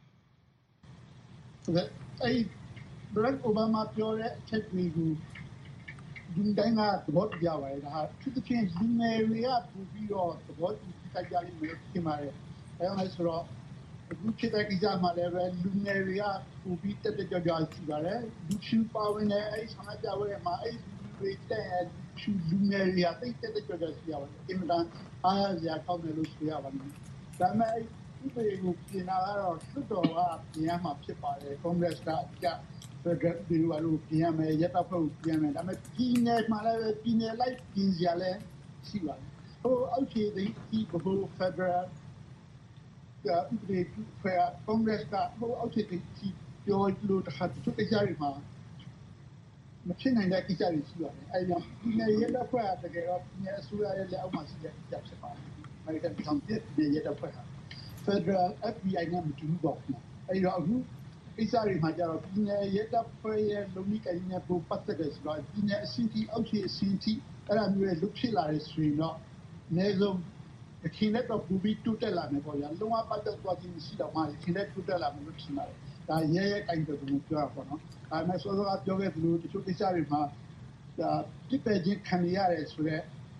ဟုတ်ကဲ့အဲ့ Barack Obama ပြောတဲ့အချက်တွေကိုဒီတိုင်းကသဘောကျပါတယ်ဒါသူတချင်းလူငယ်တွေကပူပြီးတော့သဘောတူကြကြလိမ့်မယ်ဖြစ်ပါတယ်အဲဒါဆိုတော့အခုဖြစ်တဲ့ကိစ္စမှာလည်းပဲလူငယ်တွေကပူပြီးတက်တက်ကြွကြွရှိပါတယ်လူချူပါဝင်တဲ့အဲ့ဆန္ဒပြပွဲမှာအဲ့ဒီတဲ့လူငယ်တွေကတိတ်တက်တက်ကြွကြွရှိရပါတယ်အင်မတန်အားရစရာကောင်းတယ်လို့ဆိုရပါတယ်ဒါပေမဲ့ဒီပေကိုပြင်လာတော့စွတ်တော်ကပြင်ရမှာဖြစ်ပါတယ်ကွန်ဂရက်စ်ကအကြဒီလိုလိုပြင်ရမယ်ရက်တော့ဖို့ပြင်ရမယ်ဒါပေမဲ့ပြည်နယ်မှာလည်းပြည်နယ်လိုက်ပြင်စရာလည်းရှိပါတယ်ဟိုအောက်ခြေဒီဒီဘိုဖက်ဒရယ်ကဥပဒေဖက်ကွန်ဂရက်ကဟိုအောက်ခြေဒီပြောလို့တခါသူကိစ္စတွေမှာမဖြစ်နိုင်တဲ့ကိစ္စတွေရှိပါတယ်အဲဒါပြည်နယ်ရက်တော့ဖွဲ့တကယ်တော့ပြည်နယ်အစိုးရရဲ့လက်အောက်မှာရှိတဲ့ကိစ္စဖြစ်ပါတယ်အမေရိကန်ပြည်ထောင်စုပြည်ရက်တော့ဖွဲ့ဟာ Federal အက်ဖ် ဘီ အိုင် နဲ့မတူဘူးပေါ့အဲဒါအခုကိစ္စတွေမှာကျတော့ပြည်နယ်ရဲတပ်ဖွဲ့ရဲ့လုံခြုံရေးကိန်းနဲ့ပိုပတ်သက်တဲ့ဆိုတော့ပြည်နယ်အစည်းအဝေးအောက်ခြေအစည်းအဝေးအဲ့ဒါမျိုးရဲ့လုဖြစ်လာတဲ့ဆိုရင်တော့အနည်းဆုံးခင်လက်တော့ပူပြီးတိုးတက်လာမယ်ပေါ့ဗျာလုံးဝပတ်သက်သွားခြင်းမရှိတော့မှခင်လက်တိုးတက်လာမယ်လို့ထင်ပါတယ်ဒါရဲရဲကိန်းတယ်ကိုပြောရပါတော့ဒါမှဆိုတော့ပြောခဲ့သလိုတချို့ကိစ္စတွေမှာဒါတိပယ်ခြင်းခံရရဲဆိုတော့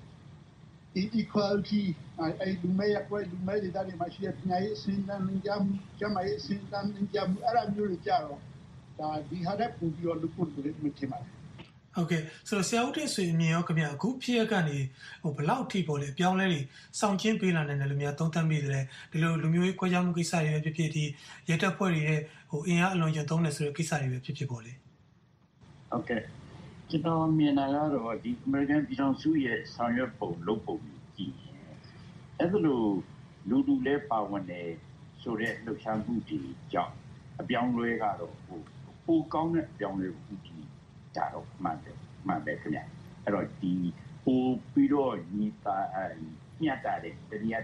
equality အဲ့ဒီမဲ့ရပွဲလူမဲ့တွေမှာရှိတဲ့ပညာရေးအစဉ်တန်းကြမ်းကျမရေးအစဉ်တန်းကြမ်းအဲ့လိုမျိုးတွေကြတော့ဒါဒီဟာတဲ့ပူပြီးတော့လူကိုလူတွေမြင်ပါတယ်ဟုတ်ကဲ့ဆိုတော့ဆရာဦးတင်ဆွေအမြင်ရောခင်ဗျအခုဖြစ်ရကနေဟိုဘလောက်ထိပေါ်လဲအပြောင်းလဲတွေစောင့်ချင်းပေးလာနိုင်တယ်လို့များသုံးသပ်မိတယ်ဒီလိုလူမျိုးရေးခွဲခြားမှုကိစ္စတွေပဲဖြစ်ဖြစ်ဒီရဲတပ်ဖွဲ့တွေရဲ့ဟိုအင်အားအလွန်ကျသုံးတယ်ဆိုတဲ့ကိစ္စတွေပဲဖြစ်ဖြစ်ပေါ်လေဟုတ်ကဲ့ကျွန်တော်မြင်တာကတော့ဒီ American ပြည်ထောင်စုရဲ့ဆောင်ရွက်ပုံလုပ်ပုံကြီးအဲ့ဒါလိုလူလူလဲပါဝင်တယ်ဆိုတဲ့လှုပ်ရှားမှုတွေကြောင့်အပြောင်းလဲကတော့ဟိုပိုကောင်းတဲ့အပြောင်းလဲမှုကြီးကြတော့မှန်တယ်မှန်တယ်ခင်ဗျအဲ့တော့ဒီပိုပြီးတော့ညီတာညတ်တာတဲ့တရားချင်း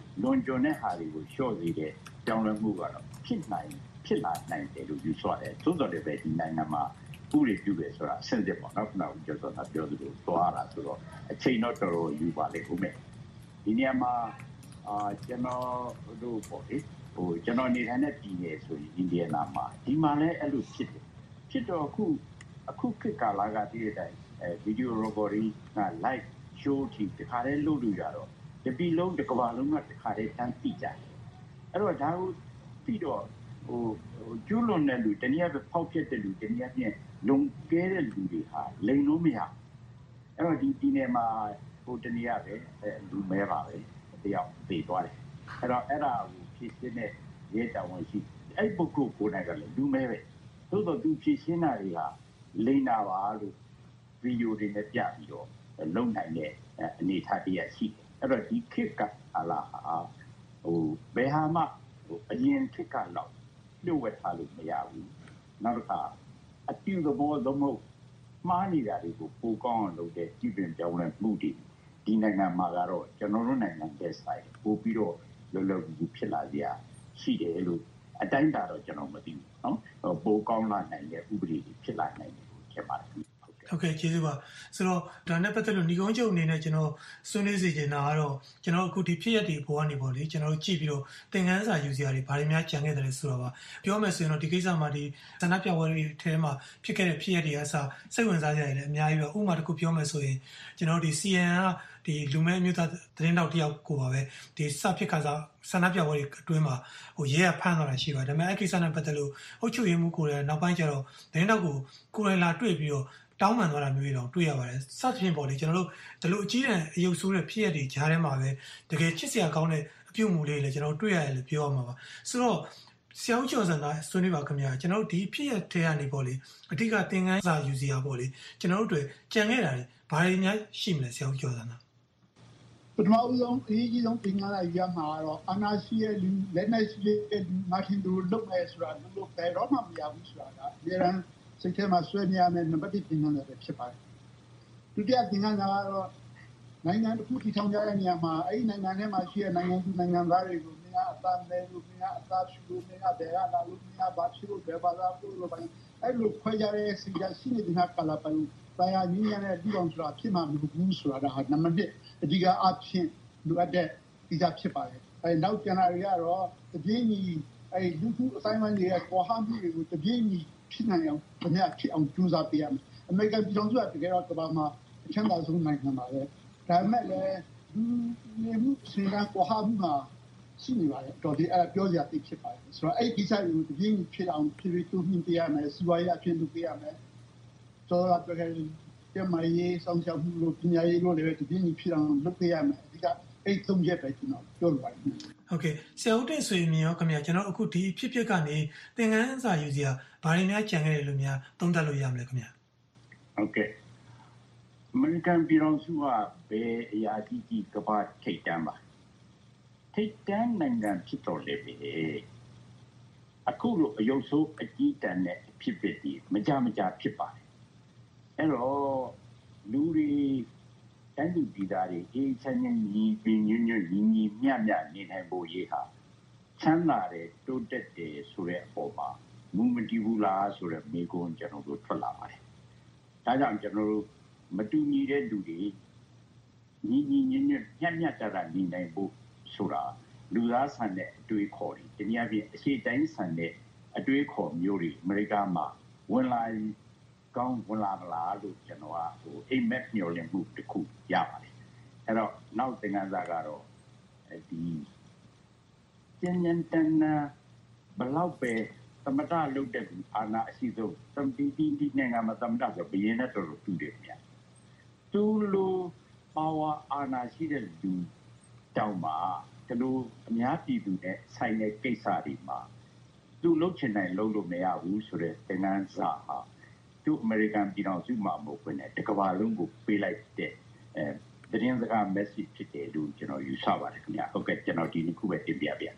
လွန်ကျွံတဲ့ဟာတွေကိုလျှော့စေတဲ့ကြောင်းလဲမှုကတော့ဖြစ်နိုင်ဖြစ်လာနိုင်တယ်လို့ယူဆတယ်သို့တော်လည်းပဲဒီနိုင်ငံမှာဥပဒေပြုတယ်ဆိုတာအဆင့်တစ်ပေါ့နော်ခုနကပြောတော့ပြောသလိုသွားတာဆိုတော့အချိန်တော့တော်တော်ယူပါလိမ့်ဦးမယ်ဒီနေရာမှာအာကျွန်တော်တို့ပေါ့လေဟိုကျွန်တော်နေထိုင်တဲ့ပြည်နယ်ဆိုရင်အိန္ဒိယနာမှာဒီမှာလည်းအဲ့လိုဖြစ်တယ်ဖြစ်တော့အခုအခုခေတ်ကာလကတည်းကတိုင်အဲဗီဒီယိုရိုဘော်ဒီက live show တီတခါတည်းလုပ်လို့ရတော့ဒီပြည်လုံးတစ်ကမ္ဘာလုံးကတခါတည်းတန်းသိကြတယ်အဲ့တော့ဒါကိုပြီးတော့ဟိုကျူးလွန်တဲ့လူတနည်းအားဖြင့်ဖောက်ပြတဲ့လူတနည်းအားဖြင့်လုံကဲတဲ့လူတွေဟာလိန်လို့မရအဲ့တော့ဒီပြည်နယ်မှာဟိုတနည်းအားဖြင့်လူမဲပါပဲတယောက်ပြေးသွားတယ်အဲ့တော့အဲ့ဒါကိုဖြစ်ရှင်းတဲ့ရဲတာဝန်ရှိအဲ့ပုဂ္ဂိုလ်ကိုယ်တိုင်ကလည်းလူမဲပဲသို့တော့သူဖြစ်ရှင်းတာတွေဟာလိန်တာပါလို့ဗီဒီယိုတွေနဲ့ပြပြီးတော့လုံနိုင်တဲ့အနေအထားတရားရှိတယ်အဲ့တော့ဒီခေတ်ကဟာလာဟိုဘယ်ဟာမှဟိုအရင်ခေတ်ကတော့လွတ်ဝဲထားလို့မရဘူးနောက်တစ်ခါအတူသဘောသမုတ်မှားနေတာတွေကိုပိုကောင်းအောင်လုပ်တဲ့ကြည်ပင်ပြောင်းလဲမှုတွေဒီနိုင်ငံမှာကတော့ကျွန်တော်တို့နိုင်ငံတဲ့ဆိုင်ပို့ပြီးတော့လောလောကူဖြစ်လာကြရှိတယ်လို့အတိုင်းတာတော့ကျွန်တော်မသိဘူးเนาะပိုကောင်းလာနိုင်တဲ့ဥပဒေတွေဖြစ်လာနိုင်တယ်လို့ချက်ပါတယ်ဟုတ်ကဲ့ကျေးဇူးပါဆိုတော့ဒါနဲ့ပတ်သက်လို့ညီကုန်းချုပ်အနေနဲ့ကျွန်တော်ဆွေးနွေးစီချင်တာကတော့ကျွန်တော်အခုဒီဖြစ်ရက်တွေပေါ်ကနေပေါ့လေကျွန်တော်တို့ကြည့်ပြီးတော့သင်ခန်းစာယူစရာတွေဘာတွေများကြံခဲ့တယ်လဲဆိုတော့ပါပြောမယ်ဆိုရင်တော့ဒီကိစ္စမှာဒီသန္တာပြပွဲတွေထဲမှာဖြစ်ခဲ့တဲ့ဖြစ်ရက်တွေအစားစိတ်ဝင်စားကြရတယ်အများကြီးပဲဥပမာတစ်ခုပြောမယ်ဆိုရင်ကျွန်တော်တို့ဒီ စီ အန် ကဒီလူမဲမျိုးသားသတင်းတောက်တယောက်ကိုပါပဲဒီစဖြစ်ခါစားဆန္ဒပြပွဲတွေအတွင်းမှာဟိုရဲရဖမ်းသွားတာရှိပါတယ်ဒါပေမဲ့အဲ့ကိစ္စနဲ့ပတ်သက်လို့အုပ်ချုပ်ရေးမှူးကိုယ်တိုင်နောက်ပိုင်းကျတော့သတင်းတောက်ကိုကိုယ်တိုင်လာတွေ့ပြီးတော့တောင်းပန်သွားတာမျိုးတွေတော့တွေ့ရပါတယ်စသဖြင့်ပေါ့လေကျွန်တော်တို့ဒီလိုအကြီးတန်းအယုတ်ဆိုးတဲ့ဖြစ်ရက်တွေကြားထဲမှာပဲတကယ်ချစ်စရာကောင်းတဲ့အပြုအမူလေးလည်းကျွန်တော်တွေ့ရတယ်လို့ပြောရမှာပါဆိုတော့ဆရာဦးကျော်စံသားဆွေးနွေးပါခင်ဗျာကျွန်တော်တို့ဒီဖြစ်ရက်ထဲကနေပေါ့လေအဓိကသင်ခန်းစာယူစရာပေါ့လေကျွန်တော်တို့တွေကြံခဲ့တာတွေဘာတွေများရှိမလဲဆရာဦးကျော်စံသားပထမဦးဆုံးအရေးကြီးဆုံးသင်ခန်းစာယူရမှာတော့အာနာရှိရဲ့လူလက်နဲ့ရှိရဲ့လူမာတင်တို့လုပ်မယ်ဆိုတာလို့ဘယ်တော့မှမရဘူးဆိုတာကအများအားစိတ်ထဲမှာဆွဲမြရမယ်နံပါတ်တစ်သင်ခန်းစာပဲဖြစ်ပါတယ်ဒုတိယသင်ခန်းစာကတော့နိုင်ငံတစ်ခုတည်ထောင်ကြတဲ့နေရာမှာအဲ့ဒီနိုင်ငံထဲမှာရှိတဲ့နိုင်ငံသူနိုင်ငံသားတွေကိုမင်းကအသားမဲလို့မင်းကအသားရှူလို့မင်းကဘယ်ကလာလို့မင်းကဘာဖြစ်လို့ဘယ်ဘာသာလို့လို့ပိုင်းအဲ့လိုခွဲကြတဲ့စီကရှိနေတဲ့ဟာကလာပိုင်တရားရင်းရတဲ့ဒီကောင်ဆိုတာဖြစ်မှာမဟုတ်ဘူးဆိုတာကနံပါတ်တစ်အဓိကအဖြစ်လိုအပ်တဲ့ဒီစားဖြစ်ပါတယ်အဲ့နောက်ကျန်တာတွေကတော့တပြင်းကြီးအဲ့လူထုအတိုင်းအဝန်တွေရဲ့ပေါ်ဟမှုတွေကိုတပြင်းကြီးဖြစ်နိုင်အောင်တမရဖြစ်အောင်ကြိုးစားပေးရမယ်အမေရိကန်ပြည်ထောင်စုကတကယ်တော့ကမ္ဘာမှာအချမ်းသာဆုံးနိုင်ငံပါပဲဒါပေမဲ့လည်းဒီနေမှုစီကပေါ်ဟမှုမှာရှိနေပါတယ်တော်ဒီအဲ့ပြောစရာသိဖြစ်ပါတယ်ဆိုတော့အဲ့ဒီကိစ္စတွေကိုတပြင်းကြီးဖြစ်အောင်ဖြစ်ပြီးတူးမြင့်ပေးရမယ်စီဝါရေးအဖြစ်လုပ်ပေးရမယ်ဆိုတော့တကယ်ကျမရေးဆောင်ရှောက်မှုလို့ပညာရေးလို့လည်းတပြင်းကြီးဖြစ်အောင်လုပ်ပေးရမယ်အဓိကအဲ့သုံးချက်ပဲကျွန်တော်ပြောလိုပါတယ်ဟုတ်ကဲ့ဆရာဦးတင်ဆွေမြင်ရောခင်ဗျာကျွန်တော်အခုဒီဖြစ်ဖြစ်ကနေသင်ခန်းစာယူစရာဘာတွေများကြံခဲ့တယ်လို့များသုံးသပ်လို့ရမလဲခင်ဗျာဟုတ်ကဲ့အမေရိကန်ပြည်ထောင်စုကဘယ်အရာကြီးကြီးကဘာထိတ်တန်းပါထိတ်တန်းနိုင်ငံဖြစ်တော်လေပဲအခုလိုအယုတ်ဆိုးအကြီးတန်းနဲ့ဖြစ်ဖြစ်ဒီမကြမကြဖြစ်ပါတယ်အဲ့တော့လူတွေတိုင်းလူပြည်သားတွေအေးချမ်းချမ်းညီပင်ညွညွညီညီမြမြနေနိုင်ဖို့ရေးဟာချမ်းသာတယ်တိုးတက်တယ်ဆိုတဲ့အပေါ်မှာမူမတည်ဘူးလားဆိုတဲ့မိကုန်းကျွန်တော်တို့ထွက်လာပါတယ်ဒါကြောင့်ကျွန်တော်တို့မတူညီတဲ့လူတွေညီညီညွညွမြမြတတာနေနိုင်ဖို့ဆိုတာလူသားဆန်တဲ့အတွေ့အခေါ်တွေတနည်းအားဖြင့်အရှိတိုင်းဆန်တဲ့အတွေ့အခေါ်မျိုးတွေအမေရိကမှာဝင်လာကောင်းဝင်လာမလားလို့ကျွန်တော်ကဟိုအိမ်မက်မျှော်လင့်မှုတစ်ခုရပါတယ်အဲ့တော့နောက်သင်ခန်းစာကတော့ဒီကျန်ကျန်တန်နာဘလောက်ပဲသမတလုပ်တဲ့အာဏာအရှိဆုံးသမတီတီဒီနိုင်ငံမှာသမတဆိုဘရင်နဲ့တော်တော်တူတယ်ဗျာသူလိုပါဝါအာဏာရှိတဲ့လူတောင်မှာဒီလိုအများပြည်သူနဲ့ဆိုင်တဲ့ကိစ္စတွေမှာသူလုပ်ချင်နိုင်လုပ်လို့မရဘူးဆိုတဲ့သင်ခန်းစာဟာသူအမေရိကန်ပြည်ထောင်စုမှာမဟုတ်ဘဲနဲ့တကမ္ဘာလုံးကိုပေးလိုက်တဲ့အဲသတင်းစကား message ဖြစ်တယ်လို့ကျွန်တော်ယူဆပါတယ်ခင်ဗျာဟုတ်ကဲ့ကျွန်တော်ဒီနှစ်ခုပဲတင်ပြပါရစေ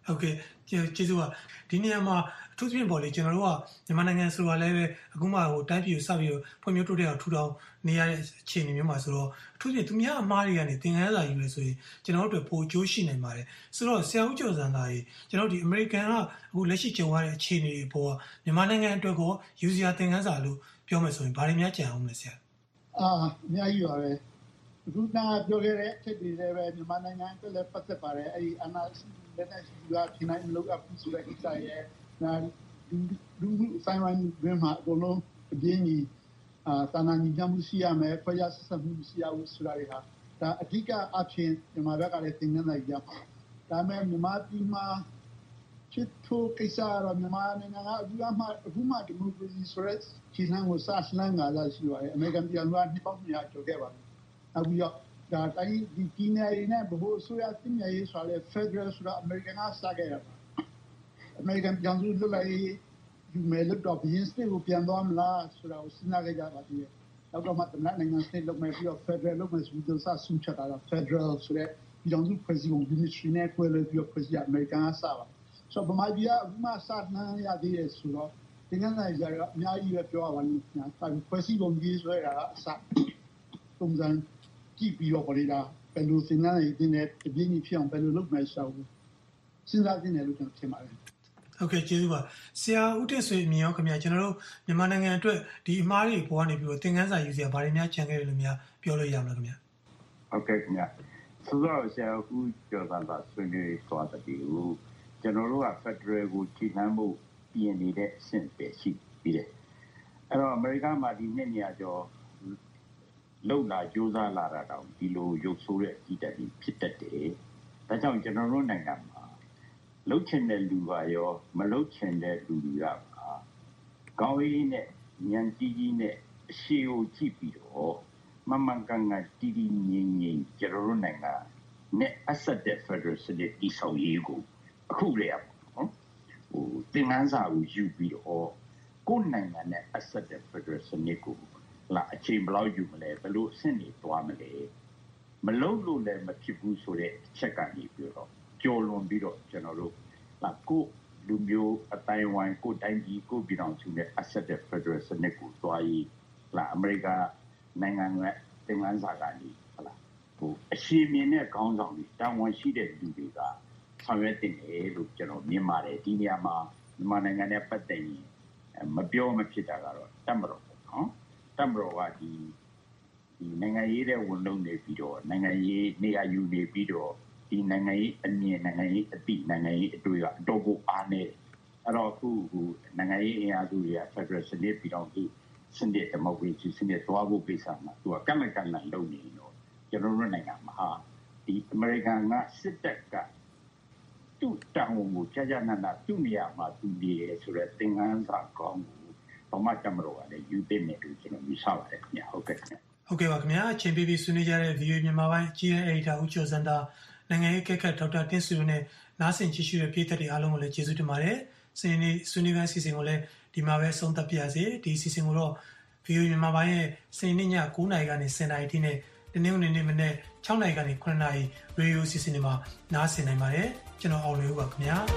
ဟုတ်ကဲ့ကျေးဇူးပါဒီနေရာမှာအထူးသဖြင့်ပေါ့လေကျွန်တော်တို့ကမြန်မာနိုင်ငံဆိုတာလည်းပဲအခုမှဟိုတိုင်းပြည်ကိုစပြီးတော့ဖွံ့ဖြိုးတိုးတက်အောင်ထူထောင်နေရတဲ့အခြေအနေမျိုးမှာဆိုတော့အထူးသဖြင့်သူများအမားတွေကနေသင်ခန်းစာယူလဲဆိုရင်ကျွန်တော်တို့အတွက်ပိုအကျိုးရှိနိုင်ပါတယ်ဆိုတော့ဆရာဦးကျော်စံသားကြီးကျွန်တော်ဒီအမေရိကန်ကအခုလက်ရှိကြုံရတဲ့အခြေအနေတွေပေါ်မြန်မာနိုင်ငံအတွက်ကိုယူစရာသင်ခန်းစာလို့ပြောမယ်ဆိုရင်ဘာတွေများကြံအောင်လဲဆရာအာအများကြီးပါပဲအခုနပြောခဲ့တဲ့အချက်တွေလည်းပဲမြန်မာနိုင်ငံအတွက်လည်းပတ်သက်ပါတယ်အဲ့ဒီအနာလက်နဲ့ရှိကဒီနိုင်မလို့အပူဆိုတဲ့ကိစ္စရဲ့နာလူလူဆိုင်ဝိုင်းတွင်မှာအကုန်လုံးအပြင်းကြီးအာတာနာညီမှုရှိရမယ်ခွဲခြားဆက်ဆံမှုရှိရဘူးဆိုတာတွေဟာဒါအဓိကအဖြစ်မြန်မာဘက်ကလည်းသင်ခန်းစာရပါဒါမဲ့မြန်မာပြည်မှာချစ်ထိုးကိစ္စတော့မြန်မာနိုင်ငံကအခုမှအခုမှဒီမိုကရေစီဆိုတဲ့ခြေလှမ်းကိုစလှမ်းလာလာရှိပါတယ်အမေရိကန်ပြည်ထောင်စုကနှစ်ပေါင်းများကျော်ခဲ့ပါတယ်အခုရောဒါတိုင်းဒီပြည်နယ်ရင်းနဲ့ဘိုးဆိုရတင်ရရေးဆိုလဲ Federal ဆိုတာအမေရိကန်ကစခဲ့ရပါအမေရိကန်ပြည်ထောင်စုလွတ်လပ်ရေးယူမယ်လို့တော့ဘင်းစတစ်ကိုပြန်သွားမလားဆိုတာကိုစဉ်းစားကြကြပါသေးတယ်နောက်တော့မှတမန်နိုင်ငံစတစ်လုပ်မယ်ပြီးတော့ Federal လုပ်မယ်ဆိုပြီးတော့စဆူချတာလား Federal ဆိုတဲ့ပြည်ထောင်စုဖွဲ့စည်းပုံ Unitary နဲ့ခွဲလို့ပြီးတော့ဖွဲ့စည်းအမေရိကန်ကစပါဆိုတော့ဗမာပြည်ကအခုမှစနှမ်းရသေးတယ်ဆိုတော့ဒီကနေ့ကျတော့အများကြီးပဲပြောရပါလိမ့်မယ်။ဖွဲ့စည်းပုံကြီးဆွဲတာအစပုံစံကြည့်ပြီးတော့ပေါ်လာဘယ်လိုစဉ်းစားနေတဲ့အပြင်းကြီးဖြစ်အောင်ဘယ်လိုလုပ်မယ်ဆိုတော့စဉ်းစားနေတယ်လို့ကျွန်တော်ထင်ပါတယ်။ဟုတ်ကဲ့ကျေးဇူးပါဆရာဦးတက်ဆွေမြင်ရောခင်ဗျာကျွန်တော်တို့မြန်မာနိုင်ငံအတွက်ဒီအမားတွေပေါ်ကနေပြီးတော့သင်ခန်းစာယူစရာဘာတွေများကြံခဲ့တယ်လို့များပြောလို့ရမလားခင်ဗျာ။ဟုတ်ကဲ့ခင်ဗျာဆိုတော့ဆရာဦးကျော်စံသာဆွေးနွေးသွားတဲ့ဒီကိုကျွန်တော်တို့က Federal ကိုထိနှမ်းဖို့ပြင်နေတဲ့အဆင့်ပဲရှိပြီးတယ်အဲ့တော့အမေရိကန်မှာဒီနှစ်နေရာကျော်လုံလာကြိုးစားလာတာတောင်ဒီလိုရုပ်ဆိုးတဲ့အကြီးတက်ကြီးဖြစ်တတ်တယ်ဒါကြောင့်ကျွန်တော်တို့နိုင်ငံမှာလှုပ်ချင်တဲ့လူကရောမလှုပ်ချင်တဲ့လူတွေကပါကောင်းရေးနဲ့ဉာဏ်ကြီးကြီးနဲ့အရှိကိုကြည့်ပြီးတော့မမှန်ကန်ကန်တည်တည်ငြိမ်ငြိမ်ကျွန်တော်တို့နိုင်ငံနဲ့အဆက်တဲ့ Federal စနစ်တည်ဆောက်ရေးကိုအခုလေပေါ့နော်ဟိုသင်ခန်းစာကိုယူပြီးတော့ကိုယ်နိုင်ငံနဲ့အဆက်တဲ့ Federal စနစ်ကိုလာအချိန်ဘယ်လောက်ယူမလဲဘယ်လိုအဆင့်တွေသွားမလဲမလုံးလို့လည်းမဖြစ်ဘူးဆိုတဲ့အချက်ကနေပြီးတော့ကြော်လွန်ပြီးတော့ကျွန်တော်တို့လာကိုလူမျိုးအတိုင်းဝိုင်းကိုတိုင်းပြည်ကိုပြည်တော်စုနဲ့အဆက်တဲ့ Federal စနစ်ကိုသွားရေးလာအမေရိကနိုင်ငံရဲ့သင်ခန်းစာကနေဟလာဟိုအရှိမြင်တဲ့ခေါင်းဆောင်တွေတာဝန်ရှိတဲ့လူတွေကဆောင်ရွက်တင်တယ်လို့ကျွန်တော်မြင်ပါတယ်ဒီနေရာမှာမြန်မာနိုင်ငံနဲ့ပတ်သက်ရင်မပြောမဖြစ်တာကတော့တမတော်ပေါ့နော်တမတော်ကဒီဒီနိုင်ငံရေးတဲ့ဝန်လုံးနေပြီးတော့နိုင်ငံရေးနေရာယူနေပြီးတော့ဒီနိုင်ငံရေးအမြင်နိုင်ငံရေးအတိနိုင်ငံရေးအတွေ့ကအတော့ကိုအားနေအဲ့တော့အခုဟိုနိုင်ငံရေးအင်အားစုတွေက Federal စနစ်ပြီးတော့ဒီစနစ်ဒီမိုကရေစီစနစ်သွားဖို့ကိစ္စမှာသူကကန့်လန့်ကန့်လန့်လုပ်နေတော့ကျွန်တော်တို့နိုင်ငံမှာဒီအမေရိကန်ကစစ်တပ်ကသူ့တောင်းကိုကြာကြာနာနာသူ့နေရာမှာသူနေရဆိုတဲ့သင်ခန်းစာကောင်းကိုဘာမှတမတော်ကလည်းယူသိနေလို့ကျွန်တော်ယူဆပါတယ်ခင်ဗျာဟုတ်ကဲ့ခင်ဗျာဟုတ်ကဲ့ပါခင်ဗျာအချိန်ပေးပြီးဆွေးနွေးကြတဲ့ video မြန်မာပိုင်းကြီးရဲ့ editor ဦးကျော်စံတာနိုင်ငံရေးကက်ခတ်ဒေါက်တာတင်စုနဲ့နားဆင်ကြည့်ရှုတဲ့ပြည်သက်တွေအားလုံးကိုလည်းကျေးဇူးတင်ပါတယ်စနေနေ့ဆွေးနွေးပွဲအစီအစဉ်ကိုလည်းဒီမှာပဲဆုံးသက်ပြရစေဒီအစီအစဉ်ကိုတော့ video မြန်မာပိုင်းရဲ့စနေနေ့ည၉နာရီကနေ၁၀နာရီထိနဲ့ဒီနေ့နေ့နေ့မနေ့၆နာရီကနေခုနှစ်နာရီရေဒီယိုအစီအစဉ်တွေမှာနားဆင်နိုင်ပါတယ်ကျွန်တော်အောင်လွေဦးပါခင်ဗျာ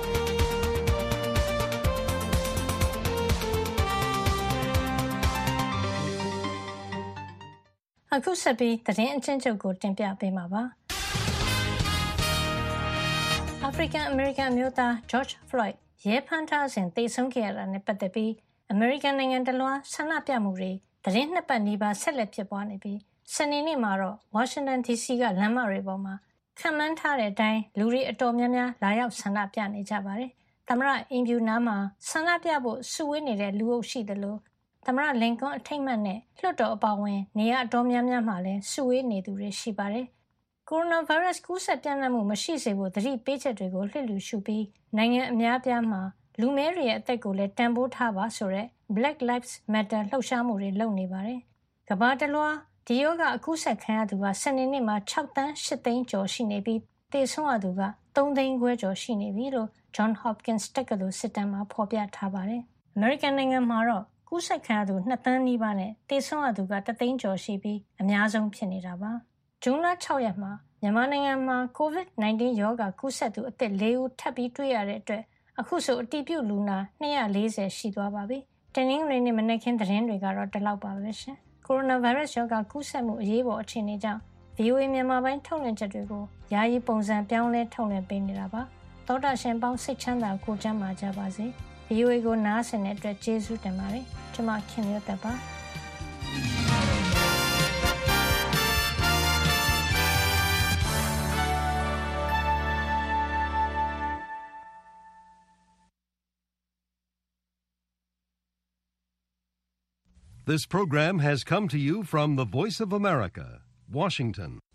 အခုဆက်ပြီးသတင်းအချင်းချုပ်ကိုတင်ပြပေးမှာပါအာဖရိကန်အမေရိကန်မျိုးသား George Floyd ရဲဖမ်းထားစဉ်သေဆုံးခဲ့ရတာနဲ့ပတ်သက်ပြီးအမေရိကန်နိုင်ငံတလွှားဆန္ဒပြမှုတွေသတင်းနှစ်ပတ်နီးပါးဆက်လက်ဖြစ်ပွားနေပြီးစနေနေ့မှာတော့ Washington ဒီ စီ ကလမ်းမတွေပေါ်မှာခံမှန်းထားတဲ့အတိုင်းလူတွေအတော်များများလာရောက်ဆန္ဒပြနေကြပါတယ်။သမ္မတအင်ဖြူနားမှာဆန္ဒပြဖို့စုဝေးနေတဲ့လူအုပ်ရှိသလိုသမ္မတလင်ကွန်းအထိမ်းအမှတ်နဲ့လွှတ်တော်အပါအဝင်နေရာအတော်များများမှာလည်းစုဝေးနေသူတွေရှိပါတယ်။ကိုရိုနာဗိုင်းရပ်စ်ကူးစက်ပြန့်နှံ့မှုမရှိစေဖို့သတိပေးချက်တွေကိုလှစ်လူရှုပြီးနိုင်ငံအများပြားမှာလူမဲတွေရဲ့အသက်ကိုလည်းတန်ဖိုးထားပါဆိုတဲ့ Black Lives Matter လှုပ်ရှားမှုတွေလုပ်နေပါတယ်။ကမ္ဘာတလွှားဒီရောဂါအကူးစက်ခံရသူကစနေနေ့မှာ၆သန်း၈သိန်းကျော်ရှိနေပြီးသေဆုံးရသူက၃သိန်းခွဲကျော်ရှိနေပြီလို့ John Hopkins တက္ကသိုလ်စစ်တမ်းမှာဖော်ပြထားပါတယ်။ American နိုင်ငံမှာတော့ကူးစက်ခံရသူ၂သန်းနီးပါးနဲ့သေဆုံးရသူက၁သိန်းကျော်ရှိပြီးအများဆုံးဖြစ်နေတာပါ။ဇွန်လ၆ရက်မှာမြန်မာနိုင်ငံမှာ ကိုဗစ် ၁၉ ရောဂါကူးစက်သူအသစ်၄ဦးထပ်ပြီးတွေ့ရတဲ့အတွက်အခုဆိုအတည်ပြုလူနာ၂၄၀ရှိသွားပါပြီ။တနင်္ဂနွေနေ့မနက်ခင်းသတင်းတွေကတော့ဒီလောက်ပါပဲရှင်။ကိုရိုနာဗိုင်းရပ်စ်ရောဂါကူးစက်မှုအရေးပေါ်အခြေအနေကြောင့် ဗွီအိုအေ မြန်မာပိုင်းထုတ်လွှင့်ချက်တွေကိုယာယီပုံစံပြောင်းလဲထုတ်လွှင့်ပေးနေတာပါ။သောတာရှင်ပေါင်းစိတ်ချမ်းသာကိုကျန်းမာကြပါစေ။ ဗွီအိုအေကိုနားဆင်တဲ့အတွက်ကျေးဇူးတင်ပါတယ်။ကျွန်မခင်မျိုးသက်ပါ This program has come to you from the Voice of America, Washington.